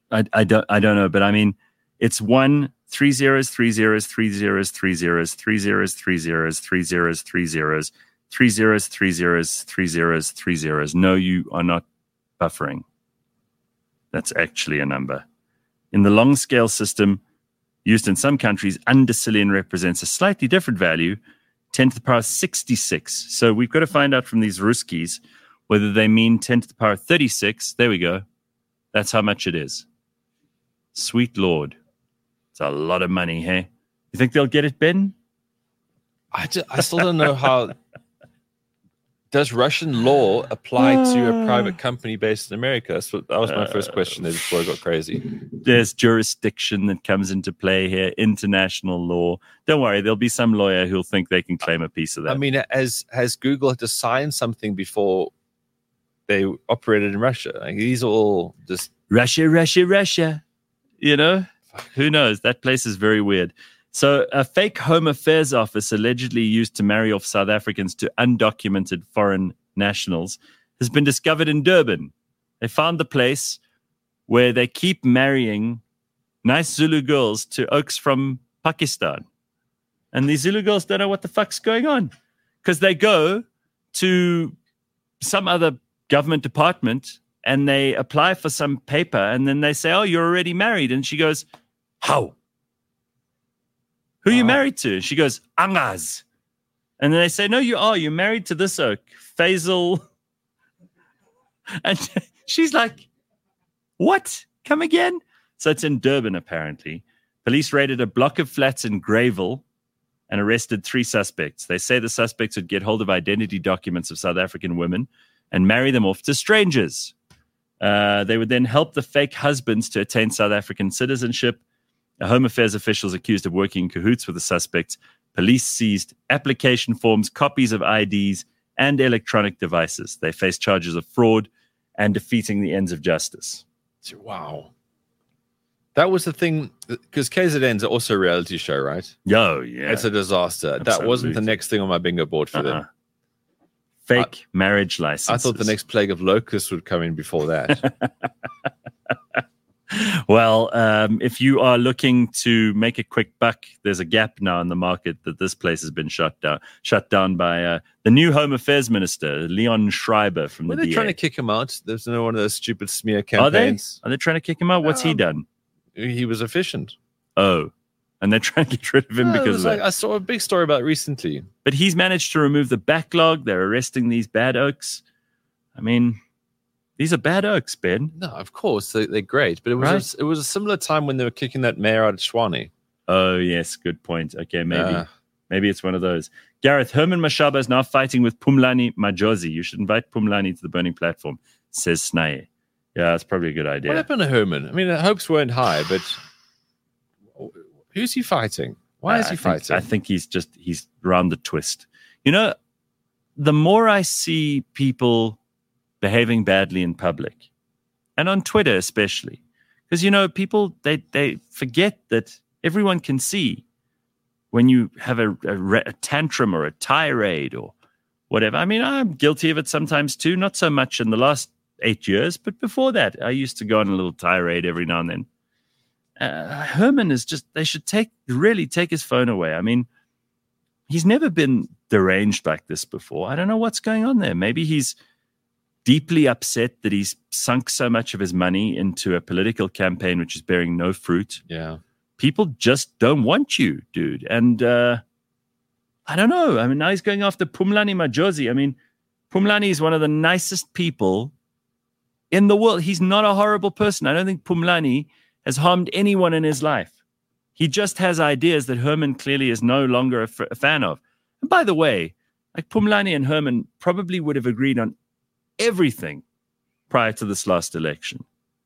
I, I don't I don't know, but I mean, it's one three zeros, three zeros, three zeros, three zeros, three zeros, three zeros, three zeros, three zeros, three zeros, three zeros, three zeros, three zeros. No, you are not buffering. That's actually a number. In the long scale system used in some countries, undecillion represents a slightly different value, ten to the power sixty-six. So we've got to find out from these Ruskies whether they mean ten to the power thirty-six. There we go. That's how much it is. Sweet Lord. It's a lot of money, hey? You think they'll get it, Ben? I, do, I still don't know how. Does Russian law apply to a private company based in America? That's what, that was my first question there before I got crazy. There's jurisdiction that comes into play here, international law. Don't worry, there'll be some lawyer who'll think they can claim a piece of that. I mean, has, has Google had to sign something before they operated in Russia? Like, these are all just... Russia, Russia, Russia. You know? Who knows? That place is very weird. So a fake Home Affairs office allegedly used to marry off South Africans to undocumented foreign nationals has been discovered in Durban. They found the place where they keep marrying nice Zulu girls to oaks from Pakistan. And these Zulu girls don't know what the fuck's going on because they go to some other government department and they apply for some paper and then they say, oh, you're already married. And she goes, how? Who are you married to? She goes, Angaz. And then they say, no, you are. You're married to this oak, Faisal. And she's like, what? Come again? So it's in Durban, apparently. Police raided a block of flats in Greyville and arrested three suspects. They say the suspects would get hold of identity documents of South African women and marry them off to strangers. Uh, they would then help the fake husbands to attain South African citizenship. A Home Affairs official is accused of working in cahoots with the suspects. Police seized application forms, copies of I Ds, and electronic devices. They face charges of fraud and defeating the ends of justice. Wow. That was the thing, because K Z N's also a reality show, right? Yo, yeah. It's a disaster. Absolutely. That wasn't the next thing on my bingo board for Uh-uh. them. Fake I, marriage licenses. I thought the next plague of locusts would come in before that. Well, um, if you are looking to make a quick buck, there's a gap now in the market that this place has been shut down, shut down by uh, the new Home Affairs Minister, Leon Schreiber from Were the they D A. trying to kick him out? There's no one of those stupid smear Are they? campaigns. Are they trying to kick him out? What's he Um, done? He was efficient. Oh, and they're trying to get rid of him No, it because was of like, that. I saw a big story about it recently. But he's managed to remove the backlog. They're arresting these bad oaks. I mean, these are bad oaks, Ben. No, of course they, they're great, but it was Right. a, it was a similar time when they were kicking that mayor out of Schwane. Oh, yes, good point. Okay, maybe. Yeah. Maybe it's one of those. Gareth, Herman Mashaba is now fighting with Pumlani Majozi. You should invite Pumlani to the burning platform, says Snaye. Yeah, that's probably a good idea. What happened to Herman? I mean, the hopes weren't high, but who's he fighting? Why is I he think, fighting? I think he's just, he's round the twist. You know, the more I see people behaving badly in public, and on Twitter especially, because, you know, people, they, they forget that everyone can see when you have a, a, a tantrum or a tirade or whatever. I mean, I'm guilty of it sometimes too, not so much in the last eight years, but before that, I used to go on a little tirade every now and then. Uh, Herman is just, they should take, really take his phone away. I mean, he's never been deranged like this before. I don't know what's going on there. Maybe he's deeply upset that he's sunk so much of his money into a political campaign which is bearing no fruit. yeah. People just don't want you, dude. And uh, I don't know. I mean, now he's going after Pumlani Majozi. I mean, Pumlani is one of the nicest people in the world. He's not a horrible person. I don't think Pumlani has harmed anyone in his life. He just has ideas that Herman clearly is no longer a, f- a fan of. And by the way, like Pumlani and Herman probably would have agreed on everything prior to this last election.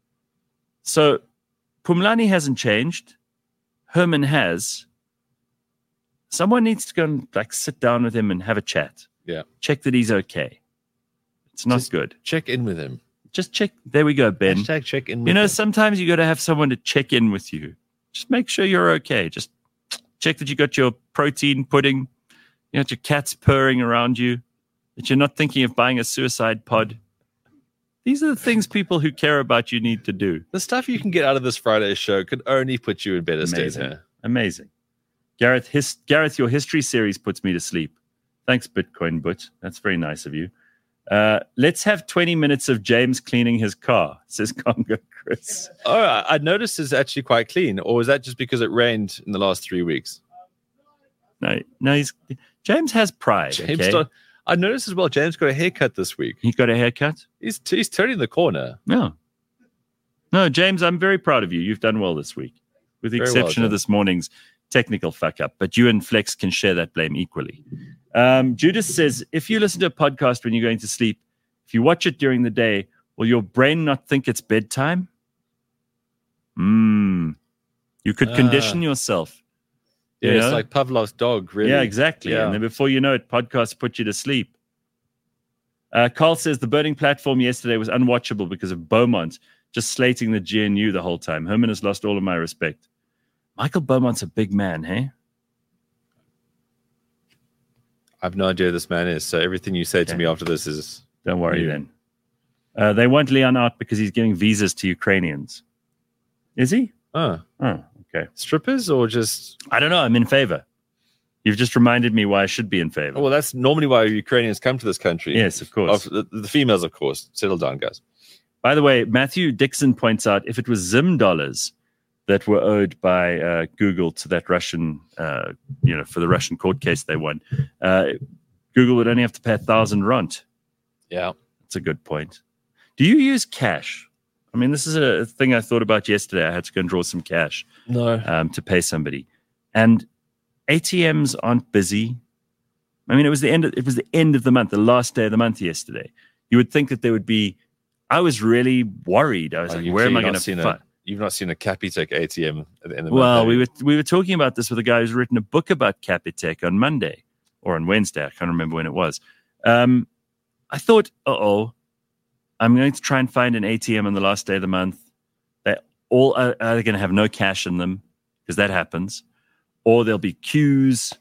So Pumlani hasn't changed. Herman has. Someone needs to go and like sit down with him and have a chat. Yeah. Check that he's okay. It's not Just good. Check in with him. Just check. There we go, Ben. Hashtag check in with You know, him. sometimes you got to have someone to check in with you. Just make sure you're okay. Just check that you got your protein pudding, you got your cats purring around you, that you're not thinking of buying a suicide pod. These are the things people who care about you need to do. The stuff you can get out of this Friday show could only put you in better state Amazing. here. Amazing. Gareth, his, Gareth, your history series puts me to sleep. Thanks, Bitcoin But. That's very nice of you. Uh, let's have twenty minutes of James cleaning his car, says Congo Chris. Oh, I I noticed it's actually quite clean. Or was that just because it rained in the last three weeks? No, no, he's James has pride. James, okay? don't- I noticed as well, James got a haircut this week. He got a haircut? He's he's turning the corner. No. No, James, I'm very proud of you. You've done well this week, with the Very well exception of done. this morning's technical fuck up. But you and Flex can share that blame equally. Um, Judas says, if you listen to a podcast when you're going to sleep, if you watch it during the day, will your brain not think it's bedtime? Hmm. You could Ah. condition yourself. Yeah, You it's know? like Pavlov's dog, really. Yeah, exactly. Yeah. And then before you know it, podcasts put you to sleep. Uh, Carl says the burning platform yesterday was unwatchable because of Beaumont just slating the G N U the whole time. Herman has lost all of my respect. Michael Beaumont's a big man, hey? I have no idea who this man is. So everything you say to Okay. me after this is Don't worry Yeah. then. Uh, they want Leon out because he's giving visas to Ukrainians. Is he? oh, Oh, okay. strippers or just I don't know. I'm in favor. You've just reminded me why I should be in favor. oh, well, that's normally why Ukrainians come to this country. Yes, of course. Of the, the females, of course. Settle down, guys. By the way, Matthew Dixon points out if it was Zim dollars that were owed by uh, Google to that Russian, uh, you know, for the Russian court case they won, uh, Google would only have to pay a thousand rand. Yeah. That's a good point. Do you use cash? I mean, this is a thing I thought about yesterday. I had to go and draw some cash No. um, to pay somebody, and A T Ms aren't busy. I mean, it was the end. Of, it was the end of the month, the last day of the month yesterday. You would think that there would be. I was really worried. I was Oh, like, you've "Where am I clearly going not to seen a- find?" You've not seen a Capitec A T M at the end of the Well, month. we have were we were talking about this with a guy who's written a book about Capitec on Monday or on Wednesday. I can't remember when it was. Um, I thought, uh oh, I'm going to try and find an A T M on the last day of the month. They all are, are going to have no cash in them because that happens, or there'll be queues.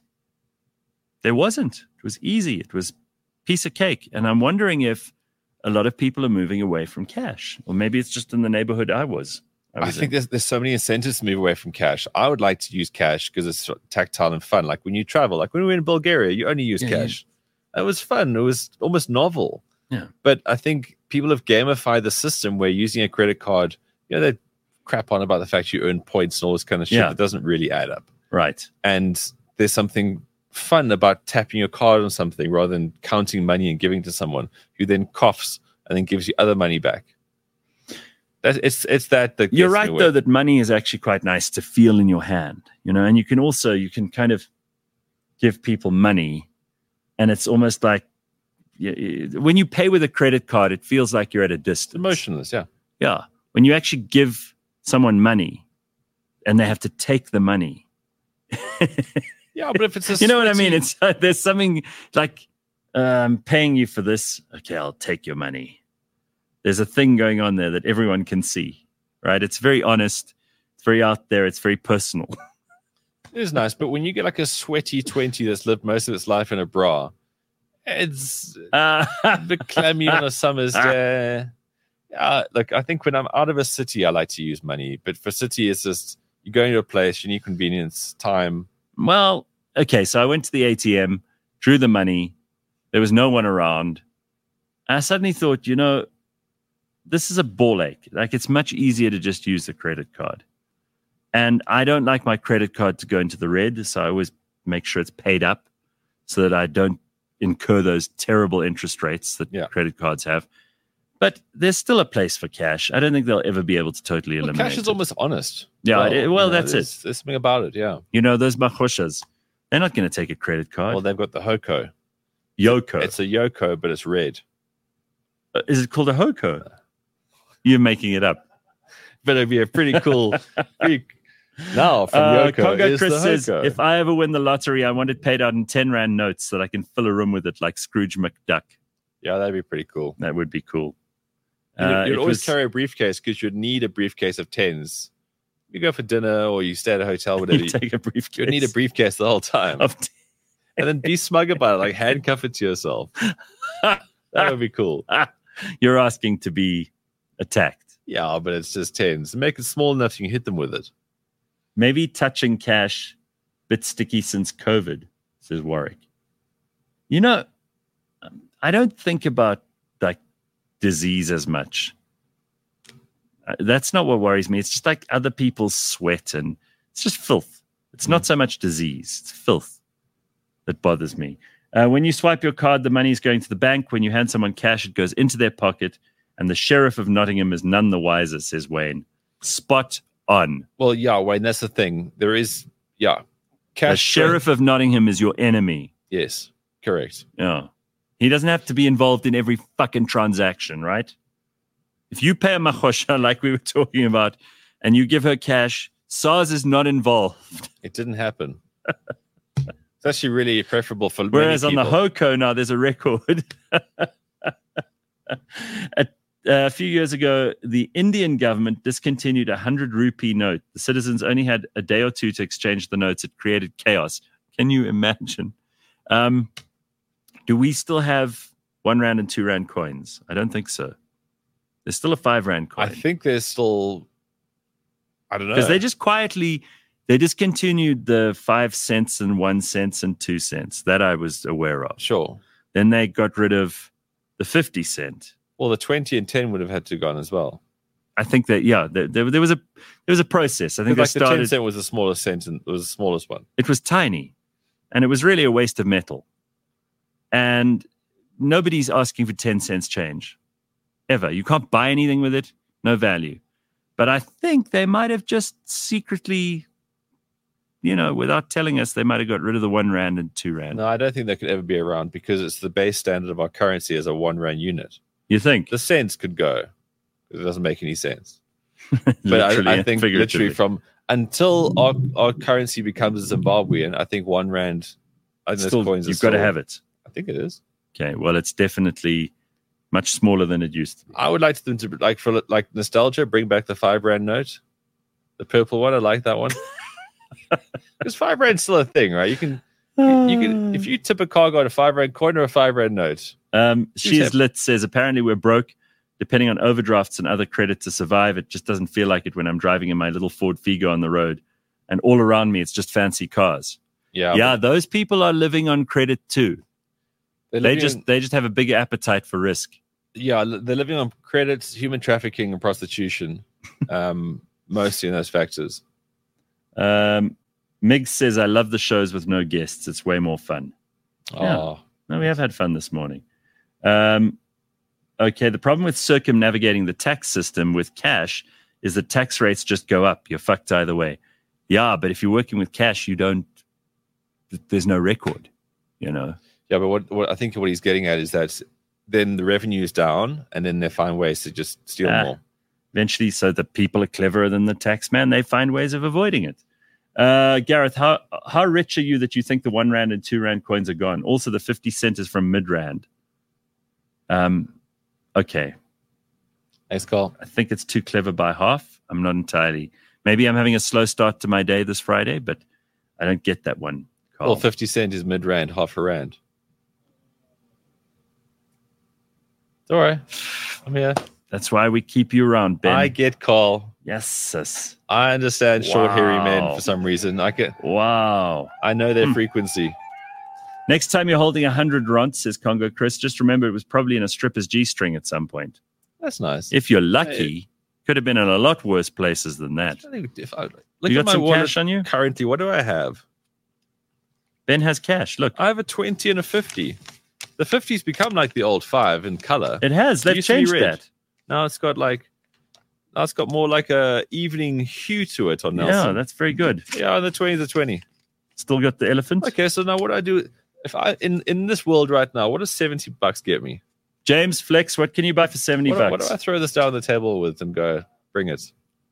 There wasn't. It was easy. It was piece of cake, and I'm wondering if a lot of people are moving away from cash, or maybe it's just in the neighborhood I was. I was think in. there's, there's so many incentives to move away from cash. I would like to use cash because it's sort of tactile and fun. Like when you travel, like when we were in Bulgaria, you only use Yeah, cash. It was fun. It was almost novel. Yeah. But I think people have gamified the system where using a credit card, you know, they crap on about the fact you earn points and all this kind of shit Yeah. that doesn't really add up. Right. And there's something fun about tapping your card on something rather than counting money and giving to someone who then coughs and then gives you other money back. That it's it's that that You're gets me right, away. though, that money is actually quite nice to feel in your hand, you know, and you can also, you can kind of give people money, and it's almost like y- y- when you pay with a credit card, it feels like you're at a It's distance. emotionless, yeah. Yeah. When you actually give someone money and they have to take the money, Yeah, but if it's a you know what I sweaty- mean? It's uh, there's something like um, paying you for this. Okay, I'll take your money. There's a thing going on there that everyone can see, right? It's very honest. It's very out there. It's very personal. It is nice, but when you get like a sweaty twenty that's lived most of its life in a bra, it's Uh, a bit clammy on a summer's day. Yeah, look, I think when I'm out of a city, I like to use money. But for city, it's just you go into a place, you need convenience, time. well, okay. So I went to the A T M, drew the money. There was no one around. I suddenly thought, you know, this is a ball ache. Like, it's much easier to just use the credit card. And I don't like my credit card to go into the red. So I always make sure it's paid up so that I don't incur those terrible interest rates that Yeah. credit cards have. But there's still a place for cash. I don't think they'll ever be able to totally Well, eliminate cash is it. almost honest. Yeah, it- well, you know, that's there's, There's something about it, yeah. You know, those machoshas, they're not going to take a credit card. Well, they've got the Hoko. Yoko. It's a Yoko, but it's red. Uh, Is it called a Hoko? You're making it up. But it'd be a pretty cool. pretty, now from Uh, Yoko Congo is Chris the says, Hoko. if I ever win the lottery, I want it paid out in ten rand notes so that I can fill a room with it like Scrooge McDuck. Yeah, that'd be pretty cool. That would be cool. You'd, Uh, you'd it always was- carry a briefcase because you'd need a briefcase of tens. You go for dinner or you stay at a hotel, whatever. you take a briefcase. You'd need a briefcase the whole time. of t- And then be smug about it, like handcuff it to yourself. That would be cool. You're asking to be attacked. Yeah, but it's just tens. Make it small enough you can hit them with it. Maybe touching cash, bit sticky since COVID, says Warwick. You know, I don't think about like disease as much. Uh, That's not what worries me. It's just like other people's sweat and it's just filth. It's not so much disease. It's filth that bothers me. Uh, when you swipe your card, the money is going to the bank. When you hand someone cash, it goes into their pocket. And the sheriff of Nottingham is none the wiser, says Wayne. Spot on. Well, yeah, Wayne, that's the thing. There is, yeah. Cash The sheriff of Nottingham is your enemy. Yes, correct. Yeah. He doesn't have to be involved in every fucking transaction, right? If you pay a machosha like we were talking about and you give her cash, SARS is not involved. It didn't happen. It's actually really preferable for Whereas on many the people. HOCO now, there's a record. a, a few years ago, the Indian government discontinued a one hundred rupee note. The citizens only had a day or two to exchange the notes. It created chaos. Can you imagine? Um, do we still have one rand and two rand coins? I don't think so. There's still a five rand I coin. think there's still, I don't know. Because they just quietly, they discontinued the five cents and one cents and two cents. That I was aware of. Sure. Then they got rid of the fifty cent. Well, the twenty and ten would have had to gone as well. I think that, yeah, there, there, there was a there was a process. I think they Like the ten started, cent was the smallest cent and it was the smallest one. it was tiny and it was really a waste of metal. And nobody's asking for ten cents change ever. You can't buy anything with it, no value. But I think they might have just secretly, you know, without telling us, they might have got rid of the one rand and two rand. No, I don't think that could ever be around because it's the base standard of our currency as a one rand unit. You think? The cents could go. It doesn't make any sense. But Literally I, I and think figuratively. literally from until our, our currency becomes Zimbabwean, I think one rand. I think Still, those coins are you've got to still- have it. I think it is. Okay, well, it's definitely much smaller than it used to be. I would like them to like for like nostalgia, bring back the five rand note, the purple one. I like that one because five rand's still a thing, right? You can you can if you tip a cargo on a five rand coin or a five rand note. Um, She's have- Lit says, apparently we're broke. Depending on overdrafts and other credit to survive, it just doesn't feel like it when I'm driving in my little Ford Figo on the road. And all around me, it's just fancy cars. Yeah, yeah, those people are living on credit too. they're They living just on- they just have a bigger appetite for risk. yeah they're living on credits, human trafficking, and prostitution, um, mostly in those factors. Um, Mig says, I love the shows with no guests. It's way more fun. Yeah. Oh, No, we have had fun this morning. Um, okay, the problem with circumnavigating the tax system with cash is that tax rates just go up. You're fucked either way. Yeah, but if you're working with cash, you don't, there's no record, you know? yeah, but what, what I think what he's getting at is that then the revenue is down, and then they find ways to just steal Ah. more. Eventually, so the people are cleverer than the tax man, they find ways of avoiding it. Uh, Gareth, how how rich are you that you think the one rand and two rand coins are gone? Also, the fifty cent is from mid rand. Um, okay. Thanks, Carl. I think it's too clever by half. I'm not entirely. Maybe I'm having a slow start to my day this Friday, but I don't get that one. Carl. Well, fifty cent is mid rand, half a rand. It's all right. I'm here. That's why we keep you around, Ben. I get Carl. yes, sis. I understand short, hairy men Wow. for some reason. I get. Wow. I know their Hmm. frequency. Next time you're holding a hundred rand, says Congo Chris, just remember it was probably in a stripper's G-string at some point. That's nice. If you're lucky, could have been in a lot worse places than that. I think if I look You at got my some wallet cash on you? currently, what do I have? Ben has cash. Look, I have a twenty and a fifty. The fifty's become like the old five in color. it has. They've used to be changed red. that. Now it's got like, now it's got more like a evening hue to it on Yeah, Nelson. that's very good. Yeah, on the twenty is a twenty. Still got the elephant. Okay, so now what do I do? If I in in this world right now, what does seventy bucks get me? James Flex, what can you buy for seventy What, do- what bucks? do I throw this down on the table with and go, bring it?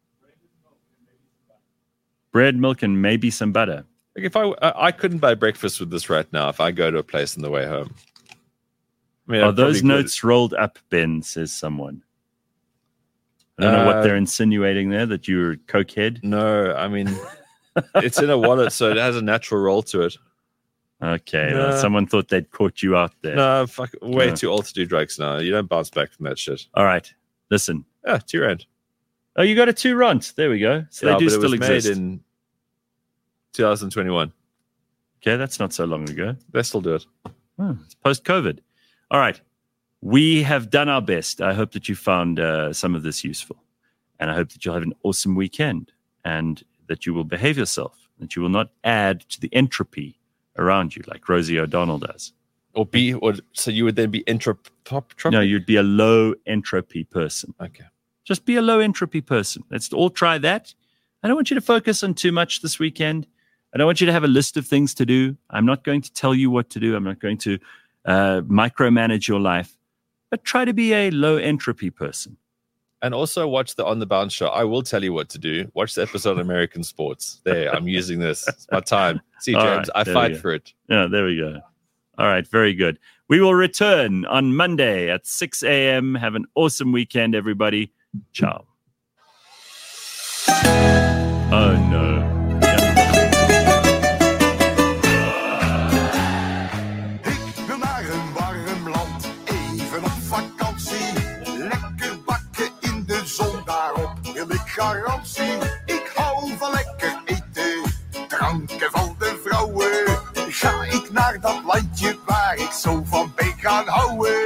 Bread, milk, and maybe some butter. Like if I I I couldn't buy breakfast with this right now if I go to a place on the way home. I mean, Are I those probably could. notes rolled up, Ben, says someone. I don't know what Uh, they're insinuating there, that you're a cokehead. No, I mean, it's in a wallet, so it has a natural roll to it. Okay, well, Nah. someone thought they'd caught you out there. No, fuck, way Yeah. too old to do drugs now. You don't bounce back from that shit. All right, listen. Yeah, two rand. Oh, you got a two ront. There we go. So Yeah, they do but it still was exist. made in twenty twenty-one. Okay, that's not so long ago. They still do it. Oh, it's post-COVID. All right. We have done our best. I hope that you found uh, some of this useful. And I hope that you'll have an awesome weekend and that you will behave yourself, that you will not add to the entropy around you like Rosie O'Donnell does. Or be, or so you would then be introp. No, you'd be a low entropy person. Okay. Just be a low entropy person. Let's all try that. I don't want you to focus on too much this weekend. I don't want you to have a list of things to do. I'm not going to tell you what to do. I'm not going to uh, micromanage your life. But try to be a low entropy person. And also watch the On the Bounce show. I will tell you what to do. Watch the episode of American Sports. There, I'm using this. It's my time. See, All James, right, I there fight we go. for it. Yeah, there we go. All right, very good. We will return on Monday at six a.m. Have an awesome weekend, everybody. Ciao. Oh, no. Ik wil naar een warm land, even op vakantie. Lekker bakken in de zon, daarop wil ik garantie. Ik hou van lekker eten, dranken van de vrouwen. Ga ik naar dat landje waar ik zo van ben gaan houden.